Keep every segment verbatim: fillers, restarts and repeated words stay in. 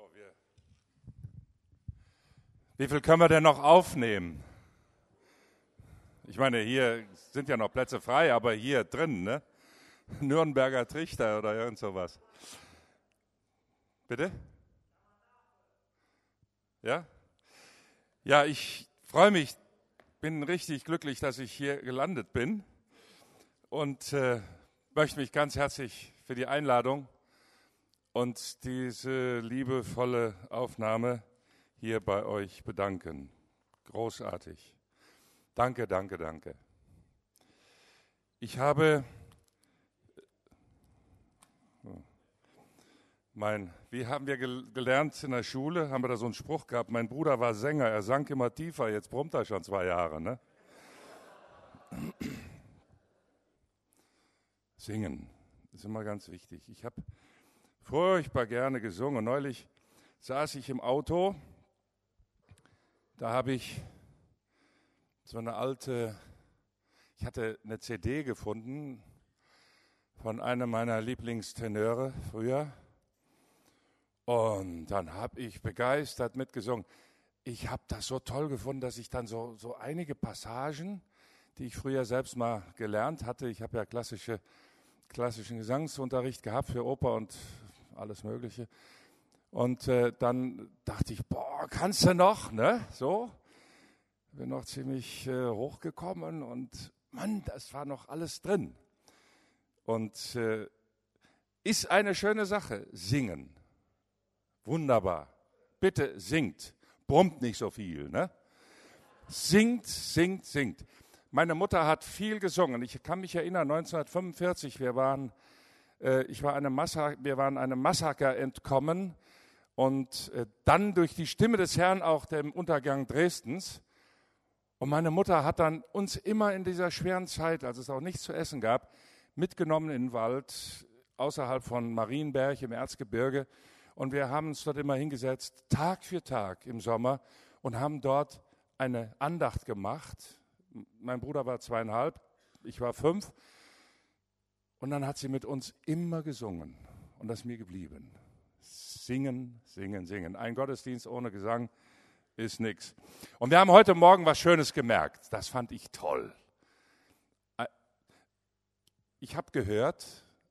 So, wir. Wie viel können wir denn noch aufnehmen? Ich meine, hier sind ja noch Plätze frei, aber hier drin, ne? Nürnberger Trichter oder irgend sowas. Bitte? Ja? Ja, ich freue mich, bin richtig glücklich, dass ich hier gelandet bin und äh, möchte mich ganz herzlich für die Einladung und diese liebevolle Aufnahme hier bei euch bedanken. Großartig. Danke, danke, danke. Ich habe mein, wie haben wir gelernt in der Schule, haben wir da so einen Spruch gehabt, mein Bruder war Sänger, er sang immer tiefer, jetzt brummt er schon zwei Jahre, ne? Singen ist immer ganz wichtig. Ich habe furchtbar gerne gesungen. Neulich saß ich im Auto, da habe ich so eine alte, ich hatte eine C D gefunden von einem meiner Lieblingstenöre früher und dann habe ich begeistert mitgesungen. Ich habe das so toll gefunden, dass ich dann so, so einige Passagen, die ich früher selbst mal gelernt hatte, ich habe ja klassische, klassischen Gesangsunterricht gehabt für Oper und alles Mögliche. Und äh, dann dachte ich, boah, kannst du noch, ne? So, bin noch ziemlich äh, hochgekommen und Mann, das war noch alles drin. Und äh, ist eine schöne Sache, singen. Wunderbar. Bitte singt, brummt nicht so viel, ne? Singt, singt, singt. Meine Mutter hat viel gesungen. Ich kann mich erinnern, neunzehnhundertfünfundvierzig, wir waren, äh, ich war einem Massaker, wir waren einem Massaker entkommen und äh, dann durch die Stimme des Herrn auch dem Untergang Dresdens. Und meine Mutter hat dann uns immer in dieser schweren Zeit, als es auch nichts zu essen gab, mitgenommen in den Wald außerhalb von Marienberg im Erzgebirge. Und wir haben uns dort immer hingesetzt, Tag für Tag im Sommer, und haben dort eine Andacht gemacht. Mein Bruder war zweieinhalb, ich war fünf. Und dann hat sie mit uns immer gesungen. Und das ist mir geblieben. Singen, singen, singen. Ein Gottesdienst ohne Gesang ist nichts. Und wir haben heute Morgen was Schönes gemerkt. Das fand ich toll. Ich habe gehört,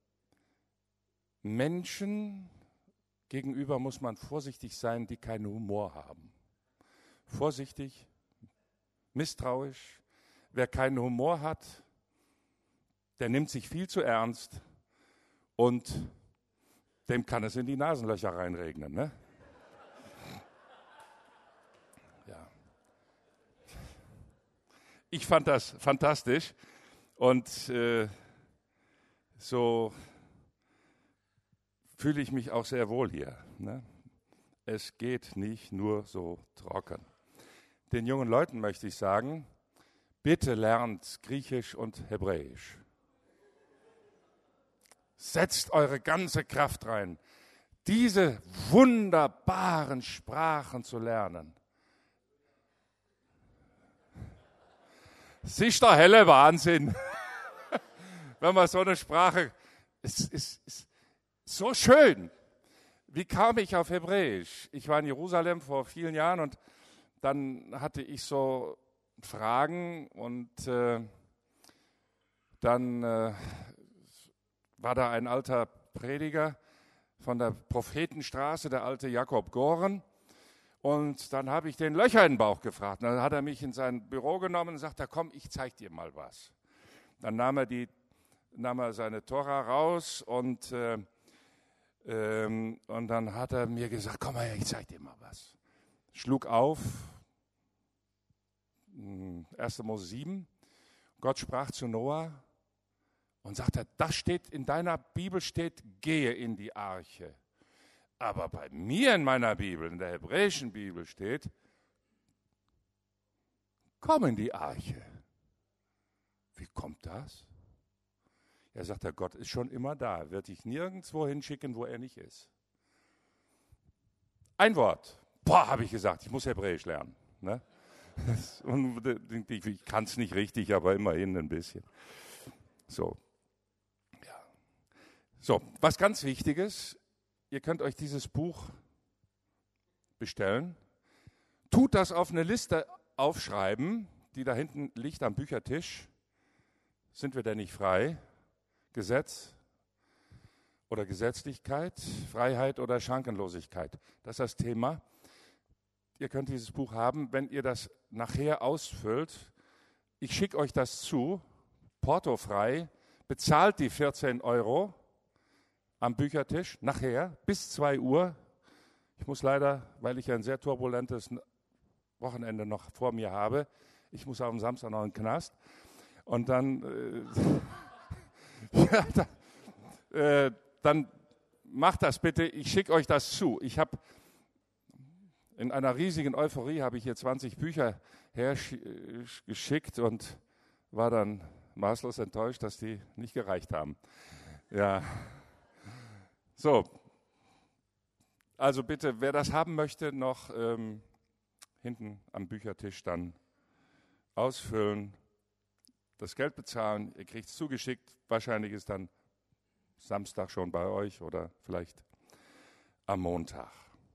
Menschen gegenüber muss man vorsichtig sein, die keinen Humor haben. Vorsichtig, misstrauisch. Wer keinen Humor hat, der nimmt sich viel zu ernst und dem kann es in die Nasenlöcher reinregnen, ne? Ja. Ich fand das fantastisch und äh, so fühle ich mich auch sehr wohl hier, ne? Es geht nicht nur so trocken. Den jungen Leuten möchte ich sagen, bitte lernt Griechisch und Hebräisch. Setzt eure ganze Kraft rein, diese wunderbaren Sprachen zu lernen. Es ist der helle Wahnsinn, wenn man so eine Sprache, es ist, ist so schön. Wie kam ich auf Hebräisch? Ich war in Jerusalem vor vielen Jahren und dann hatte ich so Fragen und äh, dann äh, war da ein alter Prediger von der Prophetenstraße, der alte Jakob Goren. Und dann habe ich den Löcher in den Bauch gefragt. Und dann hat er mich in sein Büro genommen und sagte, komm, ich zeig dir mal was. Dann nahm er, die, nahm er seine Tora raus und, äh, ähm, und dann hat er mir gesagt, komm mal her, ich zeig dir mal was. Schlug auf, erster Mose sieben, Gott sprach zu Noah und sagte, das steht in deiner Bibel, steht, gehe in die Arche. Aber bei mir in meiner Bibel, in der hebräischen Bibel steht, komm in die Arche. Wie kommt das? Er sagt, der Gott ist schon immer da, er wird dich nirgendwo hinschicken, wo er nicht ist. Ein Wort. Boah, habe ich gesagt, ich muss Hebräisch lernen. Ne? Ich kann es nicht richtig, aber immerhin ein bisschen. So. So, was ganz Wichtiges, ihr könnt euch dieses Buch bestellen, tut das auf eine Liste aufschreiben, die da hinten liegt am Büchertisch. Sind wir denn nicht frei? Gesetz oder Gesetzlichkeit, Freiheit oder Schrankenlosigkeit. Das ist das Thema. Ihr könnt dieses Buch haben, wenn ihr das nachher ausfüllt. Ich schicke euch das zu, portofrei, bezahlt die vierzehn Euro am Büchertisch, nachher bis zwei Uhr. Ich muss leider, weil ich ein sehr turbulentes Wochenende noch vor mir habe, ich muss auch am Samstag noch in den Knast. Und dann, äh, ja, da, äh, dann macht das bitte, ich schicke euch das zu. Ich habe in einer riesigen Euphorie habe ich hier zwanzig Bücher hergeschickt und war dann maßlos enttäuscht, dass die nicht gereicht haben. Ja. So, also bitte, wer das haben möchte, noch ähm, hinten am Büchertisch dann ausfüllen, das Geld bezahlen, ihr kriegt es zugeschickt, wahrscheinlich ist dann Samstag schon bei euch oder vielleicht am Montag.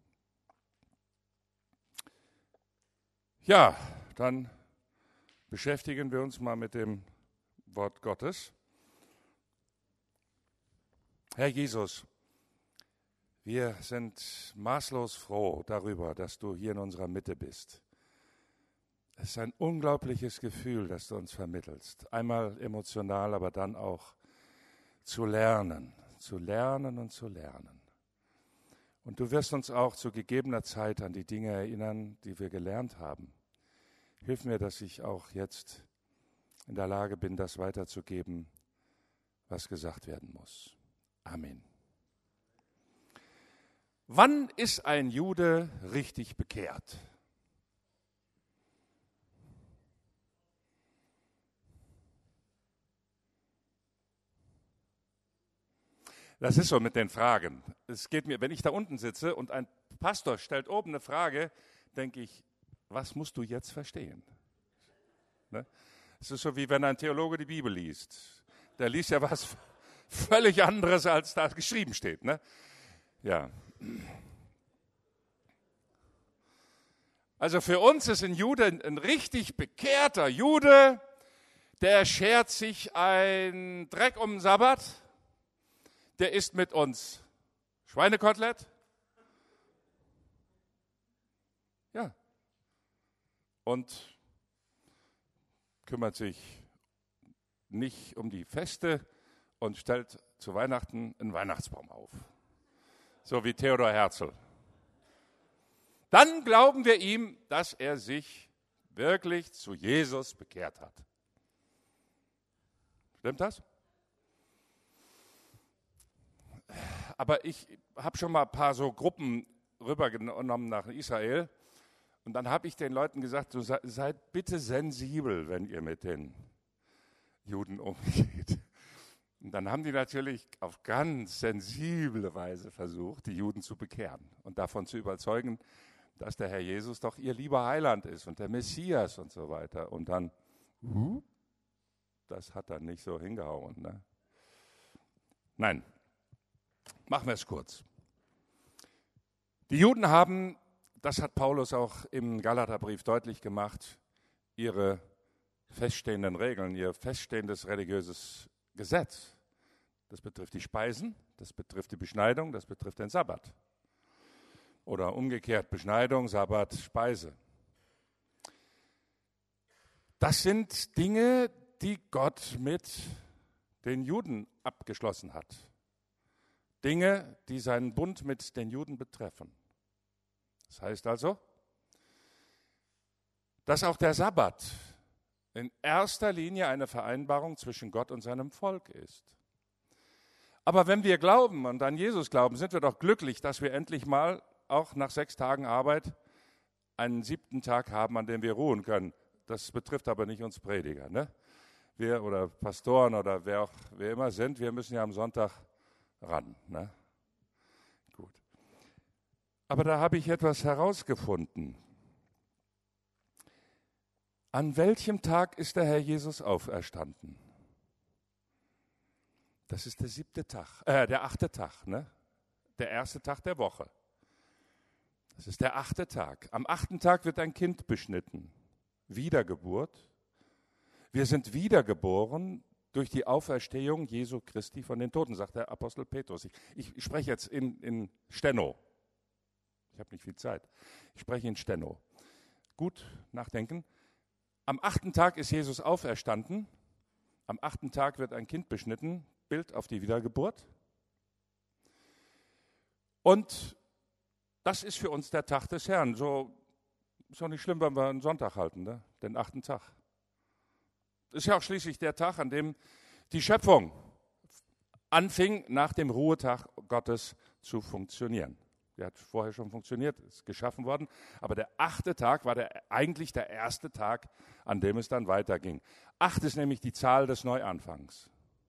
Ja, dann beschäftigen wir uns mal mit dem Wort Gottes. Herr Jesus, wir sind maßlos froh darüber, dass du hier in unserer Mitte bist. Es ist ein unglaubliches Gefühl, das du uns vermittelst. Einmal emotional, aber dann auch zu lernen, zu lernen und zu lernen. Und du wirst uns auch zu gegebener Zeit an die Dinge erinnern, die wir gelernt haben. Hilf mir, dass ich auch jetzt in der Lage bin, das weiterzugeben, was gesagt werden muss. Amen. Wann ist ein Jude richtig bekehrt? Das ist so mit den Fragen. Es geht mir, wenn ich da unten sitze und ein Pastor stellt oben eine Frage, denke ich, was musst du jetzt verstehen? Ne? Es ist so, wie wenn ein Theologe die Bibel liest. Der liest ja was völlig anderes, als da geschrieben steht. Ne? Ja. Also für uns ist ein Jude, ein richtig bekehrter Jude, der schert sich einen Dreck um den Sabbat, der isst mit uns Schweinekotelett. Ja. Und kümmert sich nicht um die Feste und stellt zu Weihnachten einen Weihnachtsbaum auf. So wie Theodor Herzl. Dann glauben wir ihm, dass er sich wirklich zu Jesus bekehrt hat. Stimmt das? Aber ich habe schon mal ein paar so Gruppen rübergenommen nach Israel und dann habe ich den Leuten gesagt, so se, seid bitte sensibel, wenn ihr mit den Juden umgeht. Und dann haben die natürlich auf ganz sensible Weise versucht, die Juden zu bekehren und davon zu überzeugen, dass der Herr Jesus doch ihr lieber Heiland ist und der Messias und so weiter. Und dann, uh, das hat dann nicht so hingehauen. Ne? Nein, machen wir es kurz. Die Juden haben, das hat Paulus auch im Galaterbrief deutlich gemacht, ihre feststehenden Regeln, ihr feststehendes religiöses Gesetz. Das betrifft die Speisen, das betrifft die Beschneidung, das betrifft den Sabbat. Oder umgekehrt, Beschneidung, Sabbat, Speise. Das sind Dinge, die Gott mit den Juden abgeschlossen hat. Dinge, die seinen Bund mit den Juden betreffen. Das heißt also, dass auch der Sabbat in erster Linie eine Vereinbarung zwischen Gott und seinem Volk ist. Aber wenn wir glauben und an Jesus glauben, sind wir doch glücklich, dass wir endlich mal auch nach sechs Tagen Arbeit einen siebten Tag haben, an dem wir ruhen können. Das betrifft aber nicht uns Prediger. Ne? Wir oder Pastoren oder wer auch wir immer sind, wir müssen ja am Sonntag ran. Ne? Gut. Aber da habe ich etwas herausgefunden. An welchem Tag ist der Herr Jesus auferstanden? Das ist der siebte Tag, äh, der achte Tag, ne? Der erste Tag der Woche. Das ist der achte Tag. Am achten Tag wird ein Kind beschnitten. Wiedergeburt. Wir sind wiedergeboren durch die Auferstehung Jesu Christi von den Toten, sagt der Apostel Petrus. Ich, ich spreche jetzt in, in Steno. Ich habe nicht viel Zeit. Ich spreche in Steno. Gut nachdenken. Am achten Tag ist Jesus auferstanden. Am achten Tag wird ein Kind beschnitten. Bild auf die Wiedergeburt. Und das ist für uns der Tag des Herrn. So ist auch nicht schlimm, wenn wir einen Sonntag halten, ne? Den achten Tag. Ist ja auch schließlich der Tag, an dem die Schöpfung anfing, nach dem Ruhetag Gottes zu funktionieren. Der hat vorher schon funktioniert, ist geschaffen worden, aber der achte Tag war der, eigentlich der erste Tag, an dem es dann weiterging. Acht ist nämlich die Zahl des Neuanfangs.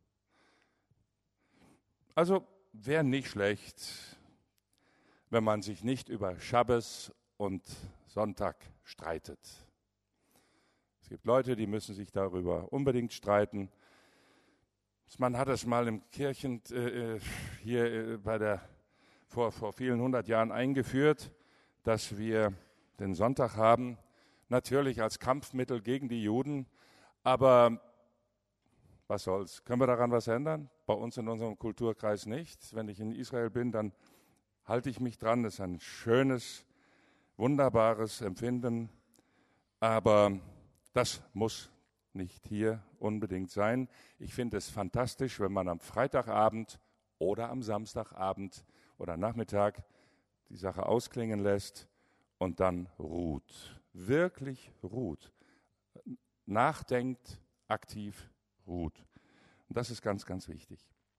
Also wäre nicht schlecht, wenn man sich nicht über Schabbes und Sonntag streitet. Es gibt Leute, die müssen sich darüber unbedingt streiten. Man hat es mal im Kirchen äh, hier äh, bei der vor, vor vielen hundert Jahren eingeführt, dass wir den Sonntag haben, natürlich als Kampfmittel gegen die Juden, aber was soll's? Können wir daran was ändern? Bei uns in unserem Kulturkreis nicht. Wenn ich in Israel bin, dann halte ich mich dran. Das ist ein schönes, wunderbares Empfinden, aber das muss nicht hier unbedingt sein. Ich finde es fantastisch, wenn man am Freitagabend oder am Samstagabend oder Nachmittag die Sache ausklingen lässt und dann ruht. Wirklich ruht. Nachdenkt, aktiv ruht. Und das ist ganz, ganz wichtig.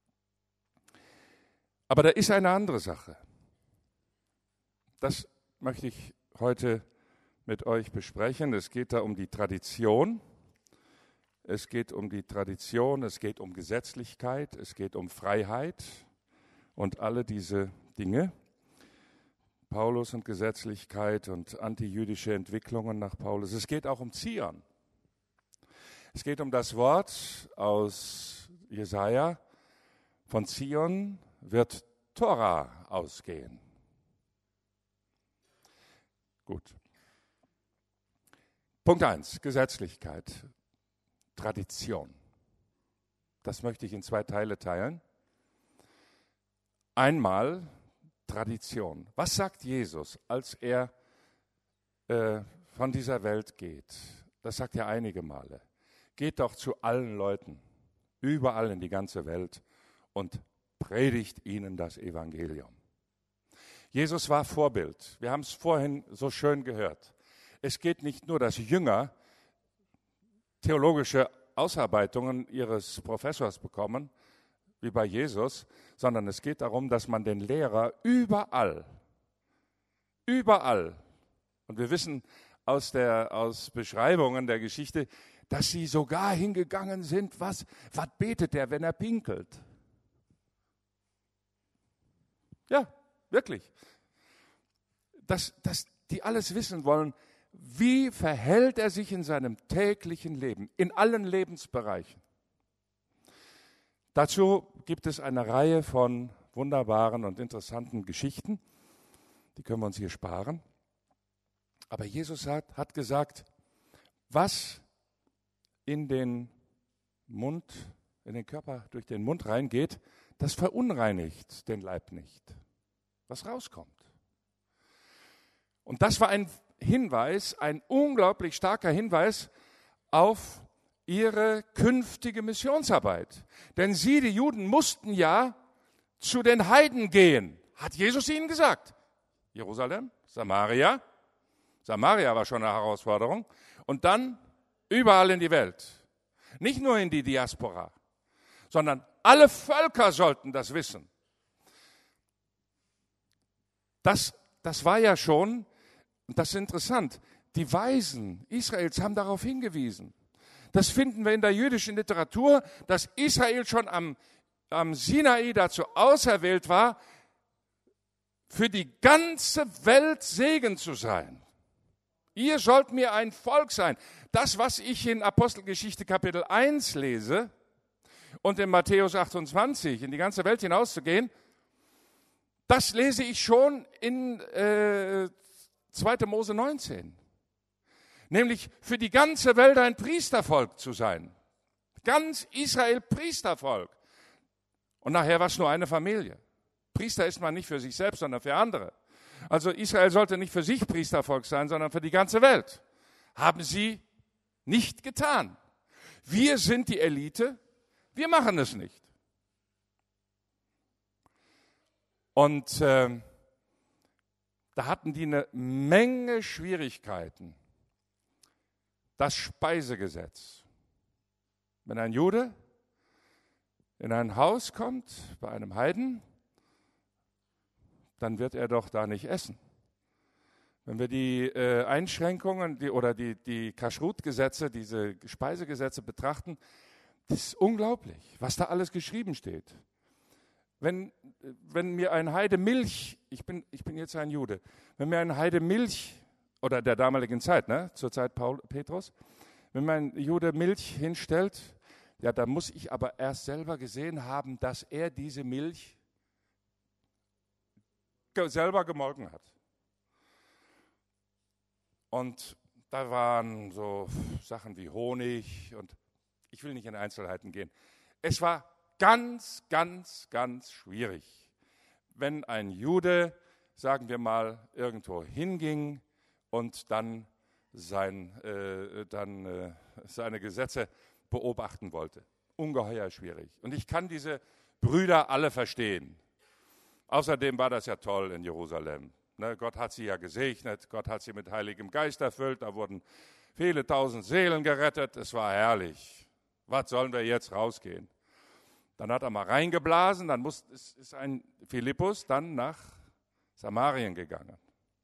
Aber da ist eine andere Sache. Das möchte ich heute mit euch besprechen. Es geht da um die Tradition. Es geht um die Tradition, es geht um Gesetzlichkeit, es geht um Freiheit und alle diese Dinge. Paulus und Gesetzlichkeit und antijüdische Entwicklungen nach Paulus. Es geht auch um Zion. Es geht um das Wort aus Jesaja: Von Zion wird Tora ausgehen. Gut. Punkt eins, Gesetzlichkeit, Tradition. Das möchte ich in zwei Teile teilen. Einmal Tradition. Was sagt Jesus, als er äh, von dieser Welt geht? Das sagt er einige Male. Geht doch zu allen Leuten, überall in die ganze Welt und predigt ihnen das Evangelium. Jesus war Vorbild. Wir haben es vorhin so schön gehört. Es geht nicht nur, dass Jünger theologische Ausarbeitungen ihres Professors bekommen, wie bei Jesus, sondern es geht darum, dass man den Lehrer überall, überall, und wir wissen aus, der, aus Beschreibungen der Geschichte, dass sie sogar hingegangen sind, was, was betet der, wenn er pinkelt? Ja, wirklich. Dass, dass die alles wissen wollen, wie verhält er sich in seinem täglichen Leben, in allen Lebensbereichen. Dazu gibt es eine Reihe von wunderbaren und interessanten Geschichten, die können wir uns hier sparen. Aber Jesus hat, hat gesagt, was in den Mund, in den Körper durch den Mund reingeht, das verunreinigt den Leib nicht, was rauskommt. Und das war ein Hinweis, ein unglaublich starker Hinweis auf ihre künftige Missionsarbeit. Denn sie, die Juden, mussten ja zu den Heiden gehen, hat Jesus ihnen gesagt. Jerusalem, Samaria. Samaria war schon eine Herausforderung. Und dann überall in die Welt. Nicht nur in die Diaspora, sondern alle Völker sollten das wissen. Das, das war ja schon, und das ist interessant, die Weisen Israels haben darauf hingewiesen. Das finden wir in der jüdischen Literatur, dass Israel schon am, am Sinai dazu auserwählt war, für die ganze Welt Segen zu sein. Ihr sollt mir ein Volk sein. Das, was ich in Apostelgeschichte Kapitel eins lese und in Matthäus achtundzwanzig, in die ganze Welt hinauszugehen, Das lese ich schon in äh, zweiter Mose neunzehn. Nämlich für die ganze Welt ein Priestervolk zu sein. Ganz Israel Priestervolk. Und nachher war es nur eine Familie. Priester ist man nicht für sich selbst, sondern für andere. Also Israel sollte nicht für sich Priestervolk sein, sondern für die ganze Welt. Haben sie nicht getan. Wir sind die Elite, wir machen es nicht. Und äh, da hatten die eine Menge Schwierigkeiten. Das Speisegesetz. Wenn ein Jude in ein Haus kommt, bei einem Heiden, dann wird er doch da nicht essen. Wenn wir die äh, Einschränkungen die, oder die, die Kashrut-Gesetze, diese Speisegesetze betrachten, das ist unglaublich, was da alles geschrieben steht. Wenn, wenn mir ein Heide Milch, ich bin, ich bin jetzt ein Jude, wenn mir ein Heide Milch, oder der damaligen Zeit, ne, zur Zeit Paul, Petrus, wenn mir ein Jude Milch hinstellt, ja, da muss ich aber erst selber gesehen haben, dass er diese Milch ge- selber gemolken hat. Und da waren so Sachen wie Honig und ich will nicht in Einzelheiten gehen. Es war ganz, ganz, ganz schwierig, wenn ein Jude, sagen wir mal, irgendwo hinging und dann, sein, äh, dann äh, seine Gesetze beobachten wollte. Ungeheuer schwierig. Und ich kann diese Brüder alle verstehen. Außerdem war das ja toll in Jerusalem. Ne, Gott hat sie ja gesegnet, Gott hat sie mit Heiligem Geist erfüllt, da wurden viele tausend Seelen gerettet, es war herrlich. Was sollen wir jetzt rausgehen? Dann hat er mal reingeblasen, dann muss, ist, ist ein Philippus dann nach Samarien gegangen.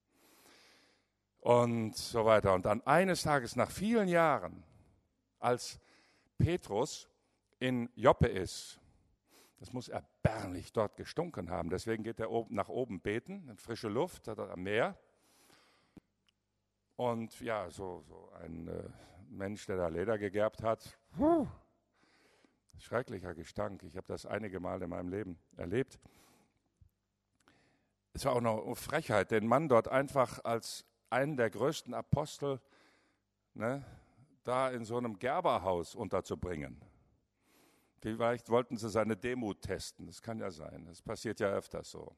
Und so weiter. Und dann eines Tages, nach vielen Jahren, als Petrus in Joppe ist, das muss erbärmlich dort gestunken haben. Deswegen geht er nach oben beten, in frische Luft, hat er am Meer. Und ja, so, so ein äh, Mensch, der da Leder gegerbt hat, puh, schrecklicher Gestank. Ich habe das einige Mal in meinem Leben erlebt. Es war auch noch eine Frechheit, den Mann dort einfach als einen der größten Apostel, ne, da in so einem Gerberhaus unterzubringen. Vielleicht wollten sie seine Demut testen, das kann ja sein, das passiert ja öfters so.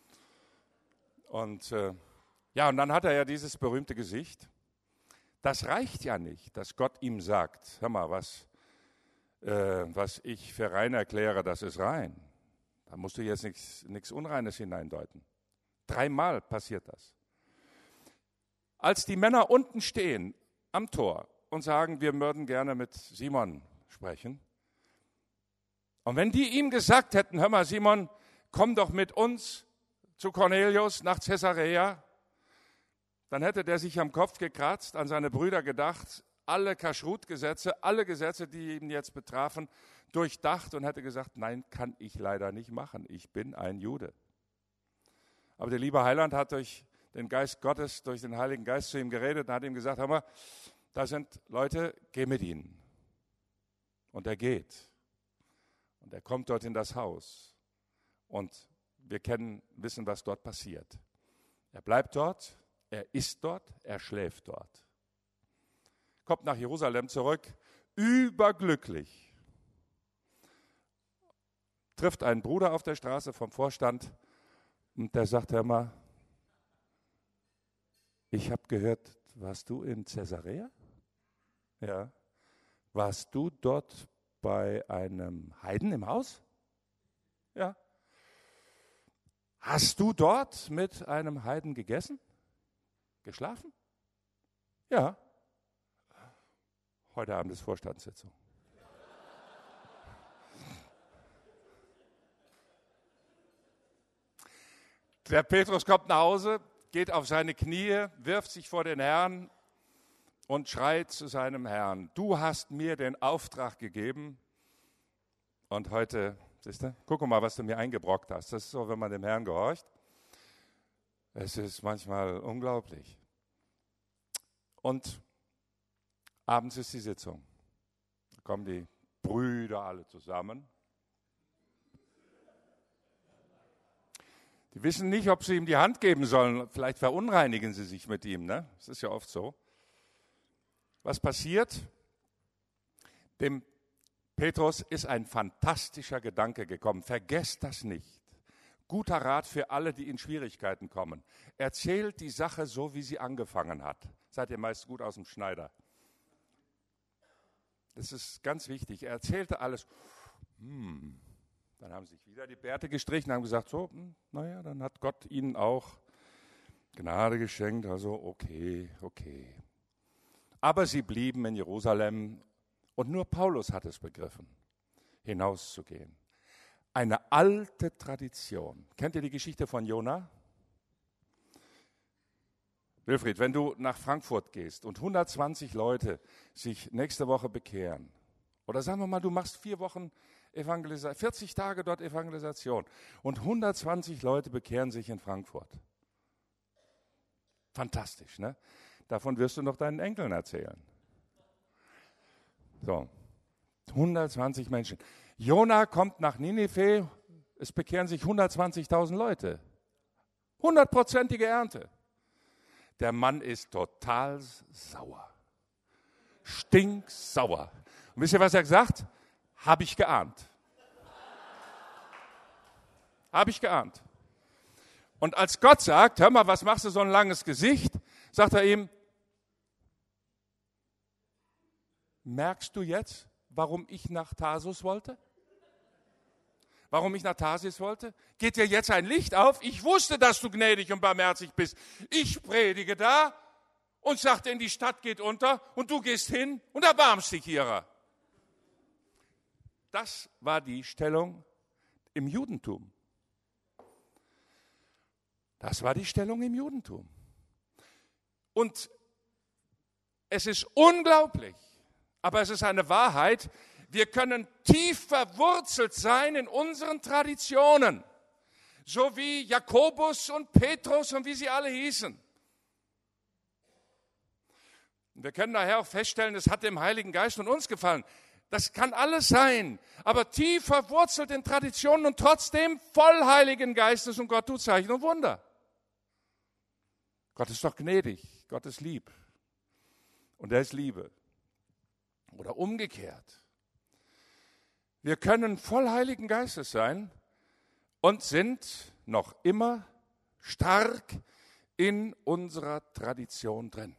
Und äh, ja, und dann hat er ja dieses berühmte Gesicht. Das reicht ja nicht, dass Gott ihm sagt, hör mal, was, äh, was ich für rein erkläre, das ist rein. Da musst du jetzt nichts Unreines hineindeuten. Dreimal passiert das. Als die Männer unten stehen am Tor und sagen, wir würden gerne mit Simon sprechen, und wenn die ihm gesagt hätten, hör mal Simon, komm doch mit uns zu Cornelius nach Caesarea, dann hätte der sich am Kopf gekratzt, an seine Brüder gedacht, alle Kashrut-Gesetze, alle Gesetze, die ihn jetzt betrafen, durchdacht und hätte gesagt, nein, kann ich leider nicht machen, ich bin ein Jude. Aber der liebe Heiland hat durch den Geist Gottes, durch den Heiligen Geist zu ihm geredet und hat ihm gesagt, hör mal, da sind Leute, geh mit ihnen. Und er geht. Und er kommt dort in das Haus und wir kennen, wissen, was dort passiert. Er bleibt dort, er ist dort, er schläft dort. Kommt nach Jerusalem zurück, überglücklich. Trifft einen Bruder auf der Straße vom Vorstand und der sagt, hör mal, ich habe gehört, warst du in Caesarea? Ja. Warst du dort bei einem Heiden im Haus? Ja. Hast du dort mit einem Heiden gegessen? Geschlafen? Ja. Heute Abend ist Vorstandssitzung. Der Petrus kommt nach Hause, geht auf seine Knie, wirft sich vor den Herrn und schreit zu seinem Herrn, du hast mir den Auftrag gegeben und heute, siehst du, guck mal, was du mir eingebrockt hast. Das ist so, wenn man dem Herrn gehorcht. Es ist manchmal unglaublich. Und abends ist die Sitzung. Da kommen die Brüder alle zusammen. Die wissen nicht, ob sie ihm die Hand geben sollen. Vielleicht verunreinigen sie sich mit ihm. Ne? Das ist ja oft so. Was passiert? Dem Petrus ist ein fantastischer Gedanke gekommen. Vergesst das nicht. Guter Rat für alle, die in Schwierigkeiten kommen. Erzählt die Sache so, wie sie angefangen hat. Seid ihr meist gut aus dem Schneider. Das ist ganz wichtig. Er erzählte alles. Hm. Dann haben sie sich wieder die Bärte gestrichen und haben gesagt, so, hm, naja, dann hat Gott ihnen auch Gnade geschenkt. Also okay, okay. Aber sie blieben in Jerusalem und nur Paulus hat es begriffen, hinauszugehen. Eine alte Tradition. Kennt ihr die Geschichte von Jona? Wilfried, wenn du nach Frankfurt gehst und hundertzwanzig Leute sich nächste Woche bekehren, oder sagen wir mal, du machst vier Wochen Evangelisation, vierzig Tage dort Evangelisation und hundertzwanzig Leute bekehren sich in Frankfurt. Fantastisch, ne? Davon wirst du noch deinen Enkeln erzählen. So, hundertzwanzig Menschen. Jona kommt nach Ninive, es bekehren sich hundertzwanzigtausend Leute. Hundertprozentige Ernte. Der Mann ist total sauer. Stinksauer. Und wisst ihr, was er sagt? Habe ich geahnt. Habe ich geahnt. Und als Gott sagt, hör mal, was machst du so ein langes Gesicht? Sagt er ihm, merkst du jetzt, warum ich nach Tarsus wollte? Warum ich nach Tarsis wollte? Geht dir jetzt ein Licht auf? Ich wusste, dass du gnädig und barmherzig bist. Ich predige da und sagte, in die Stadt geht unter und du gehst hin und erbarmst dich ihrer. Das war die Stellung im Judentum. Das war die Stellung im Judentum. Und es ist unglaublich, aber es ist eine Wahrheit. Wir können tief verwurzelt sein in unseren Traditionen, so wie Jakobus und Petrus und wie sie alle hießen. Wir können daher auch feststellen, es hat dem Heiligen Geist und uns gefallen. Das kann alles sein, aber tief verwurzelt in Traditionen und trotzdem voll Heiligen Geistes und Gott tut Zeichen und Wunder. Gott ist doch gnädig, Gott ist lieb und er ist Liebe. Oder umgekehrt. Wir können voll Heiligen Geistes sein und sind noch immer stark in unserer Tradition drin.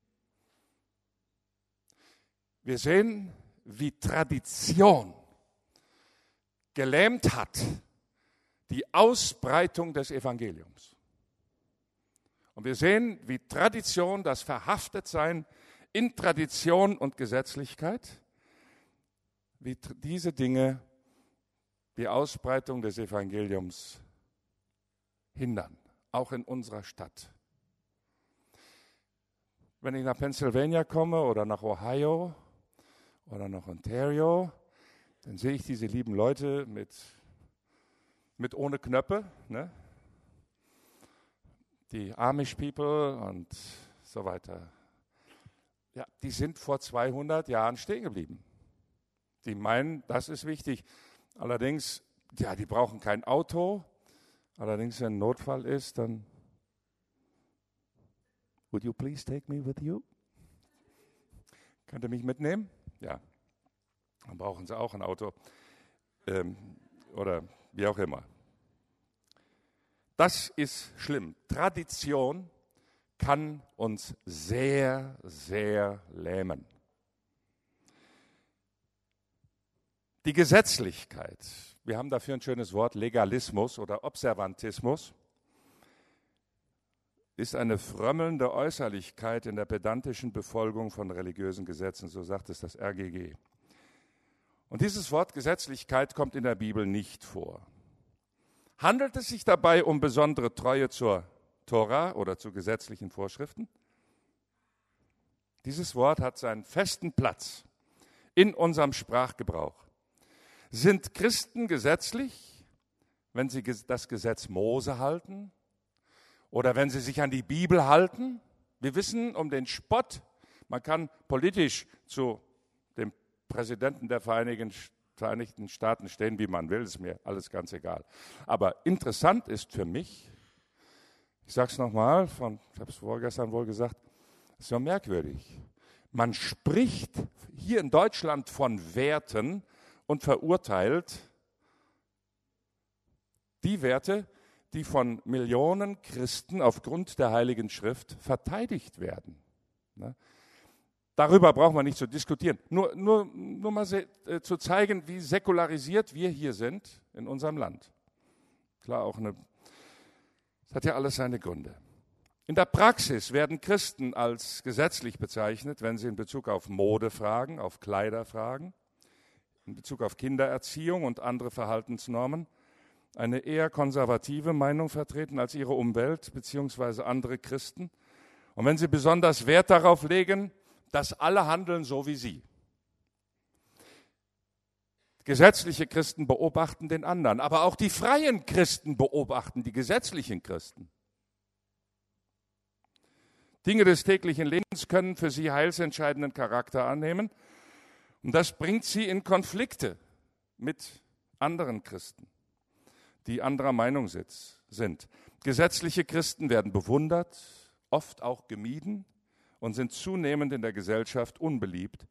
Wir sehen, wie Tradition gelähmt hat die Ausbreitung des Evangeliums. Und wir sehen, wie Tradition, das Verhaftetsein in Tradition und Gesetzlichkeit, wie diese Dinge die Ausbreitung des Evangeliums hindern, auch in unserer Stadt. Wenn ich nach Pennsylvania komme oder nach Ohio oder nach Ontario, dann sehe ich diese lieben Leute mit, mit ohne Knöpfe, ne? Die Amish People und so weiter. Ja, die sind vor zweihundert Jahren stehen geblieben. Die meinen, das ist wichtig. Allerdings, ja, die brauchen kein Auto. Allerdings, wenn ein Notfall ist, dann would you please take me with you? Könnt ihr mich mitnehmen? Ja. Dann brauchen sie auch ein Auto. Ähm, oder wie auch immer. Das ist schlimm. Tradition kann uns sehr, sehr lähmen. Die Gesetzlichkeit, wir haben dafür ein schönes Wort, Legalismus oder Observantismus, ist eine frömmelnde Äußerlichkeit in der pedantischen Befolgung von religiösen Gesetzen, so sagt es das R G G. Und dieses Wort Gesetzlichkeit kommt in der Bibel nicht vor. Handelt es sich dabei um besondere Treue zur Tora oder zu gesetzlichen Vorschriften? Dieses Wort hat seinen festen Platz in unserem Sprachgebrauch. Sind Christen gesetzlich, wenn sie das Gesetz Mose halten oder wenn sie sich an die Bibel halten? Wir wissen um den Spott. Man kann politisch zu dem Präsidenten der Vereinigten Vereinigten Staaten stehen, wie man will, ist mir alles ganz egal. Aber interessant ist für mich, ich sage es nochmal, ich habe es vorgestern wohl gesagt, es ist ja merkwürdig. Man spricht hier in Deutschland von Werten und verurteilt die Werte, die von Millionen Christen aufgrund der Heiligen Schrift verteidigt werden. Ne? Darüber braucht man nicht zu diskutieren. Nur, nur, nur mal se, äh, zu zeigen, wie säkularisiert wir hier sind in unserem Land. Klar, auch eine, das hat ja alles seine Gründe. In der Praxis werden Christen als gesetzlich bezeichnet, wenn sie in Bezug auf Modefragen, auf Kleiderfragen, in Bezug auf Kindererziehung und andere Verhaltensnormen eine eher konservative Meinung vertreten als ihre Umwelt bzw. andere Christen. Und wenn sie besonders Wert darauf legen, dass alle handeln so wie sie. Gesetzliche Christen beobachten den anderen, aber auch die freien Christen beobachten die gesetzlichen Christen. Dinge des täglichen Lebens können für sie heilsentscheidenden Charakter annehmen und das bringt sie in Konflikte mit anderen Christen, die anderer Meinung sind. Gesetzliche Christen werden bewundert, oft auch gemieden und sind zunehmend in der Gesellschaft unbeliebt.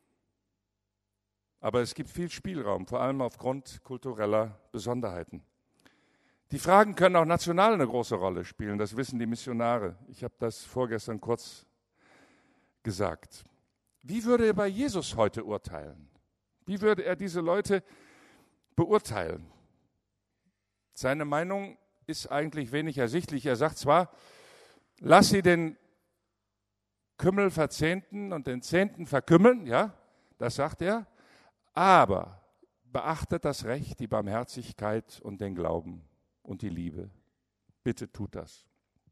Aber es gibt viel Spielraum, vor allem aufgrund kultureller Besonderheiten. Die Fragen können auch national eine große Rolle spielen, das wissen die Missionare. Ich habe das vorgestern kurz gesagt. Wie würde er bei Jesus heute urteilen? Wie würde er diese Leute beurteilen? Seine Meinung ist eigentlich wenig ersichtlich. Er sagt zwar, lass sie den Kümmel verzehnten und den Zehnten verkümmeln, ja, das sagt er, aber beachtet das Recht, die Barmherzigkeit und den Glauben und die Liebe. Bitte tut das.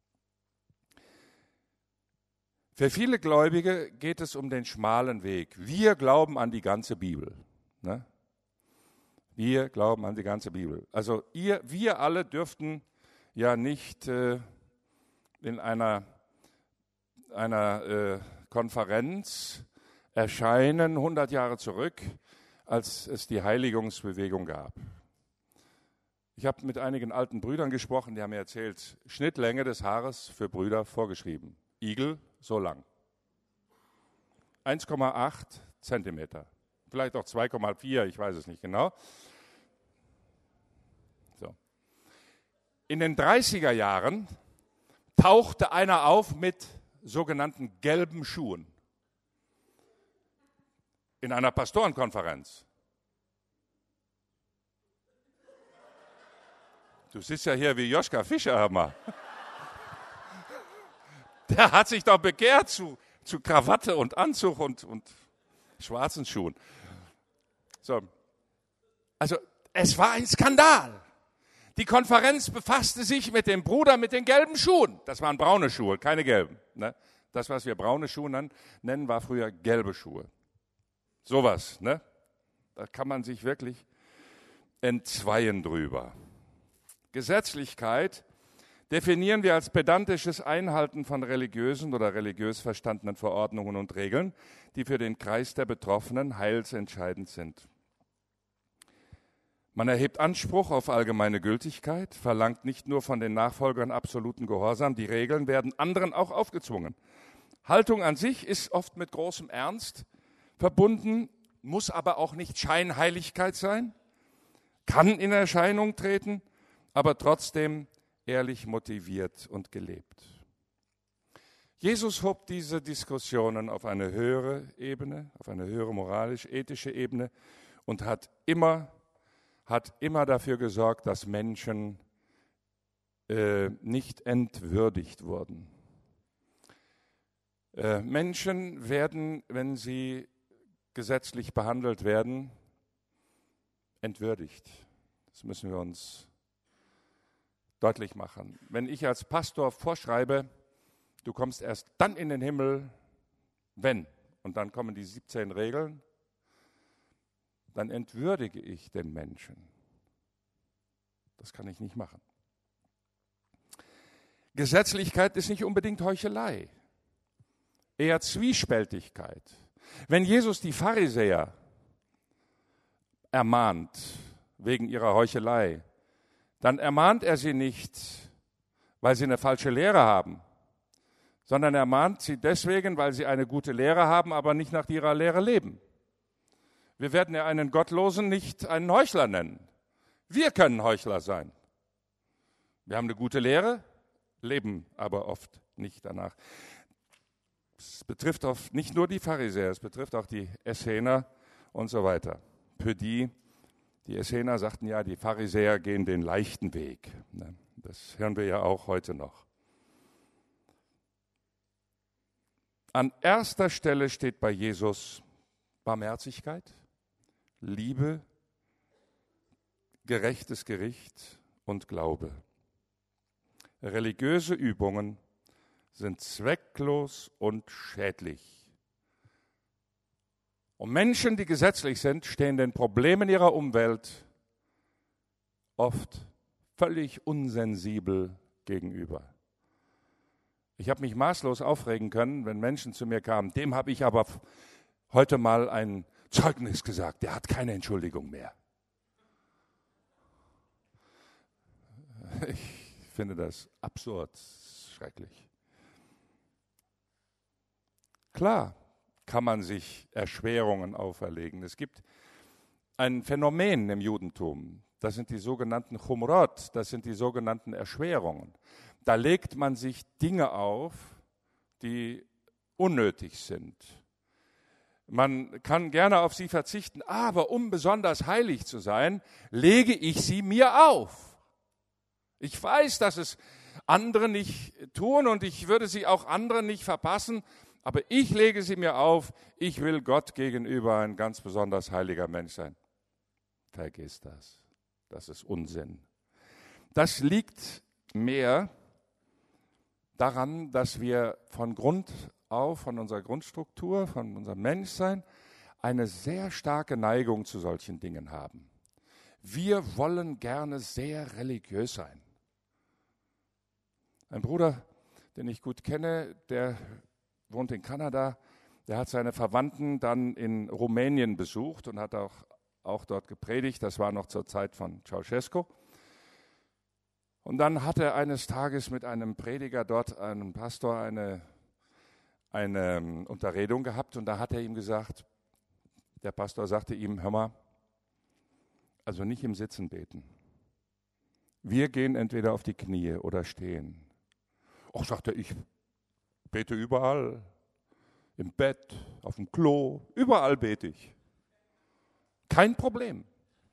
Für viele Gläubige geht es um den schmalen Weg. Wir glauben an die ganze Bibel. Ne? Wir glauben an die ganze Bibel. Also ihr, wir alle dürften ja nicht äh, in einer, einer äh, Konferenz erscheinen, hundert Jahre zurück, als es die Heiligungsbewegung gab. Ich habe mit einigen alten Brüdern gesprochen, die haben mir erzählt, Schnittlänge des Haares für Brüder vorgeschrieben. Igel, so lang. eins Komma acht Zentimeter. Vielleicht auch zwei Komma vier, ich weiß es nicht genau. So. In den dreißiger Jahren tauchte einer auf mit sogenannten gelben Schuhen. In einer Pastorenkonferenz. Du sitzt ja hier wie Joschka Fischer, hör mal. Der hat sich doch bekehrt zu, zu Krawatte und Anzug und, und schwarzen Schuhen. So. Also, es war ein Skandal. Die Konferenz befasste sich mit dem Bruder mit den gelben Schuhen. Das waren braune Schuhe, keine gelben. Ne? Das, was wir braune Schuhe nennen, war früher gelbe Schuhe. Sowas, ne? Da kann man sich wirklich entzweien drüber. Gesetzlichkeit definieren wir als pedantisches Einhalten von religiösen oder religiös verstandenen Verordnungen und Regeln, die für den Kreis der Betroffenen heilsentscheidend sind. Man erhebt Anspruch auf allgemeine Gültigkeit, verlangt nicht nur von den Nachfolgern absoluten Gehorsam, die Regeln werden anderen auch aufgezwungen. Haltung an sich ist oft mit großem Ernst verbunden, muss aber auch nicht Scheinheiligkeit sein, kann in Erscheinung treten, aber trotzdem ehrlich motiviert und gelebt. Jesus hob diese Diskussionen auf eine höhere Ebene, auf eine höhere moralisch-ethische Ebene und hat immer, hat immer dafür gesorgt, dass Menschen äh, nicht entwürdigt wurden. Äh, Menschen werden, wenn sie gesetzlich behandelt werden, entwürdigt. Das müssen wir uns deutlich machen. Wenn ich als Pastor vorschreibe, du kommst erst dann in den Himmel, wenn, und dann kommen die siebzehn Regeln, dann entwürdige ich den Menschen. Das kann ich nicht machen. Gesetzlichkeit ist nicht unbedingt Heuchelei, eher Zwiespältigkeit. Wenn Jesus die Pharisäer ermahnt wegen ihrer Heuchelei, dann ermahnt er sie nicht, weil sie eine falsche Lehre haben, sondern er mahnt sie deswegen, weil sie eine gute Lehre haben, aber nicht nach ihrer Lehre leben. Wir werden ja einen Gottlosen nicht einen Heuchler nennen. Wir können Heuchler sein. Wir haben eine gute Lehre, leben aber oft nicht danach. Es betrifft oft nicht nur die Pharisäer, es betrifft auch die Essener und so weiter. Für die, die Essener sagten ja, die Pharisäer gehen den leichten Weg. Das hören wir ja auch heute noch. An erster Stelle steht bei Jesus Barmherzigkeit, Liebe, gerechtes Gericht und Glaube. Religiöse Übungen sind zwecklos und schädlich. Und Menschen, die gesetzlich sind, stehen den Problemen ihrer Umwelt oft völlig unsensibel gegenüber. Ich habe mich maßlos aufregen können, wenn Menschen zu mir kamen. Dem habe ich aber heute mal ein Zeugnis gesagt, der hat keine Entschuldigung mehr. Ich finde das absurd, schrecklich. Klar kann man sich Erschwerungen auferlegen. Es gibt ein Phänomen im Judentum, das sind die sogenannten Chumrot, das sind die sogenannten Erschwerungen. Da legt man sich Dinge auf, die unnötig sind. Man kann gerne auf sie verzichten, aber um besonders heilig zu sein, lege ich sie mir auf. Ich weiß, dass es andere nicht tun und ich würde sie auch anderen nicht verpassen, aber ich lege sie mir auf, ich will Gott gegenüber ein ganz besonders heiliger Mensch sein. Vergiss das, das ist Unsinn. Das liegt mehr daran, dass wir von Grund auf, von unserer Grundstruktur, von unserem Menschsein, eine sehr starke Neigung zu solchen Dingen haben. Wir wollen gerne sehr religiös sein. Ein Bruder, den ich gut kenne, der wohnt in Kanada, der hat seine Verwandten dann in Rumänien besucht und hat auch, auch dort gepredigt. Das war noch zur Zeit von Ceausescu. Und dann hat er eines Tages mit einem Prediger dort, einem Pastor, eine, eine Unterredung gehabt. Und da hat er ihm gesagt, der Pastor sagte ihm, hör mal, also nicht im Sitzen beten. Wir gehen entweder auf die Knie oder stehen. Och, sagt er, ich bete überall, im Bett, auf dem Klo, überall bete ich. Kein Problem.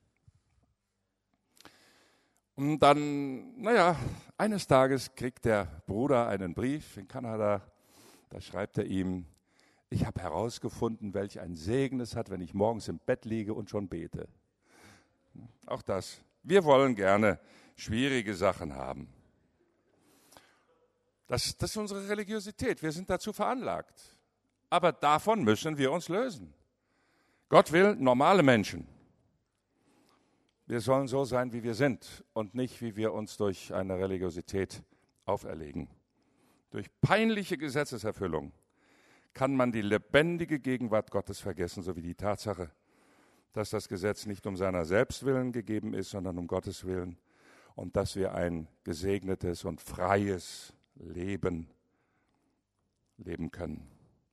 Und dann, naja, eines Tages kriegt der Bruder einen Brief in Kanada, da schreibt er ihm, ich habe herausgefunden, welch ein Segen es hat, wenn ich morgens im Bett liege und schon bete. Auch das. Wir wollen gerne schwierige Sachen haben. Das, das ist unsere Religiosität. Wir sind dazu veranlagt. Aber davon müssen wir uns lösen. Gott will normale Menschen. Wir sollen so sein, wie wir sind und nicht, wie wir uns durch eine Religiosität auferlegen. Durch peinliche Gesetzeserfüllung kann man die lebendige Gegenwart Gottes vergessen, sowie die Tatsache, dass das Gesetz nicht um seiner selbst willen gegeben ist, sondern um Gottes Willen und dass wir ein gesegnetes und freies Leben leben können.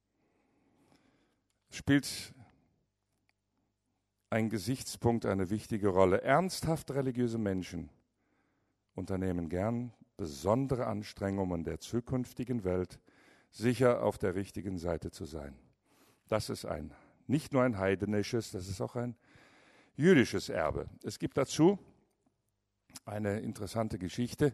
Spielt ein Gesichtspunkt eine wichtige Rolle. Ernsthaft religiöse Menschen unternehmen gern besondere Anstrengungen, um in der zukünftigen Welt sicher auf der richtigen Seite zu sein. Das ist ein, nicht nur ein heidnisches, das ist auch ein jüdisches Erbe. Es gibt dazu eine interessante Geschichte,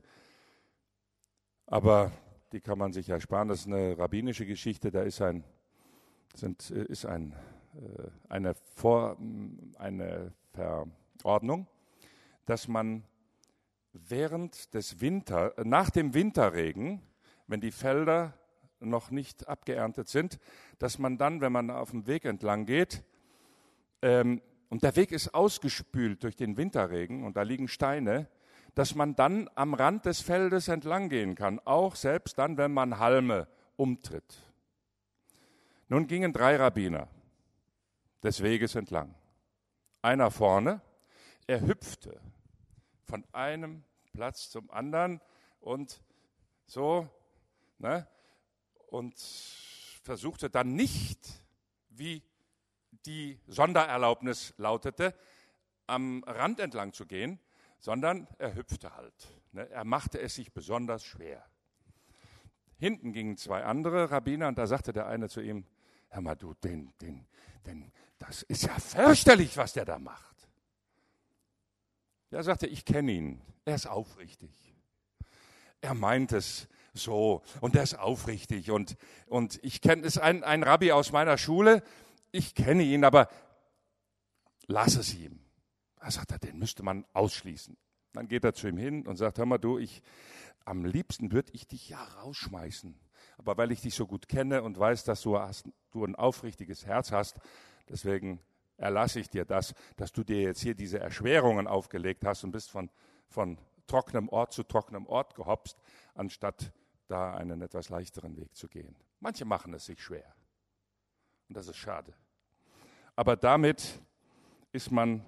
aber die kann man sich ersparen. Das ist eine rabbinische Geschichte, da ist, ein, sind, ist ein, eine, Vor, eine Verordnung, dass man während des Winter, nach dem Winterregen, wenn die Felder noch nicht abgeerntet sind, dass man dann, wenn man auf dem Weg entlang geht, ähm, und der Weg ist ausgespült durch den Winterregen und da liegen Steine, dass man dann am Rand des Feldes entlang gehen kann, auch selbst dann, wenn man Halme umtritt. Nun gingen drei Rabbiner des Weges entlang. einer vorne. Er hüpfte von einem Platz zum anderen und so, ne, und versuchte dann nicht, wie die Sondererlaubnis lautete, am Rand entlang zu gehen, sondern er hüpfte halt. Ne, er machte es sich besonders schwer. Hinten gingen zwei andere Rabbiner und da sagte der eine zu ihm, hör mal, du, den, den, den, das ist ja fürchterlich, was der da macht. Der sagte, ich kenne ihn, er ist aufrichtig. Er meint es so und er ist aufrichtig und, und ich kenne, es ist ein, ein Rabbi aus meiner Schule, ich kenne ihn, aber lass es ihm. Da sagt er, den müsste man ausschließen. Dann geht er zu ihm hin und sagt, hör mal, du, ich, am liebsten würde ich dich ja rausschmeißen. Aber weil ich dich so gut kenne und weiß, dass du, hast, du ein aufrichtiges Herz hast, deswegen erlasse ich dir das, dass du dir jetzt hier diese Erschwerungen aufgelegt hast und bist von, von trockenem Ort zu trockenem Ort gehopst, anstatt da einen etwas leichteren Weg zu gehen. Manche machen es sich schwer. Und das ist schade. Aber damit ist man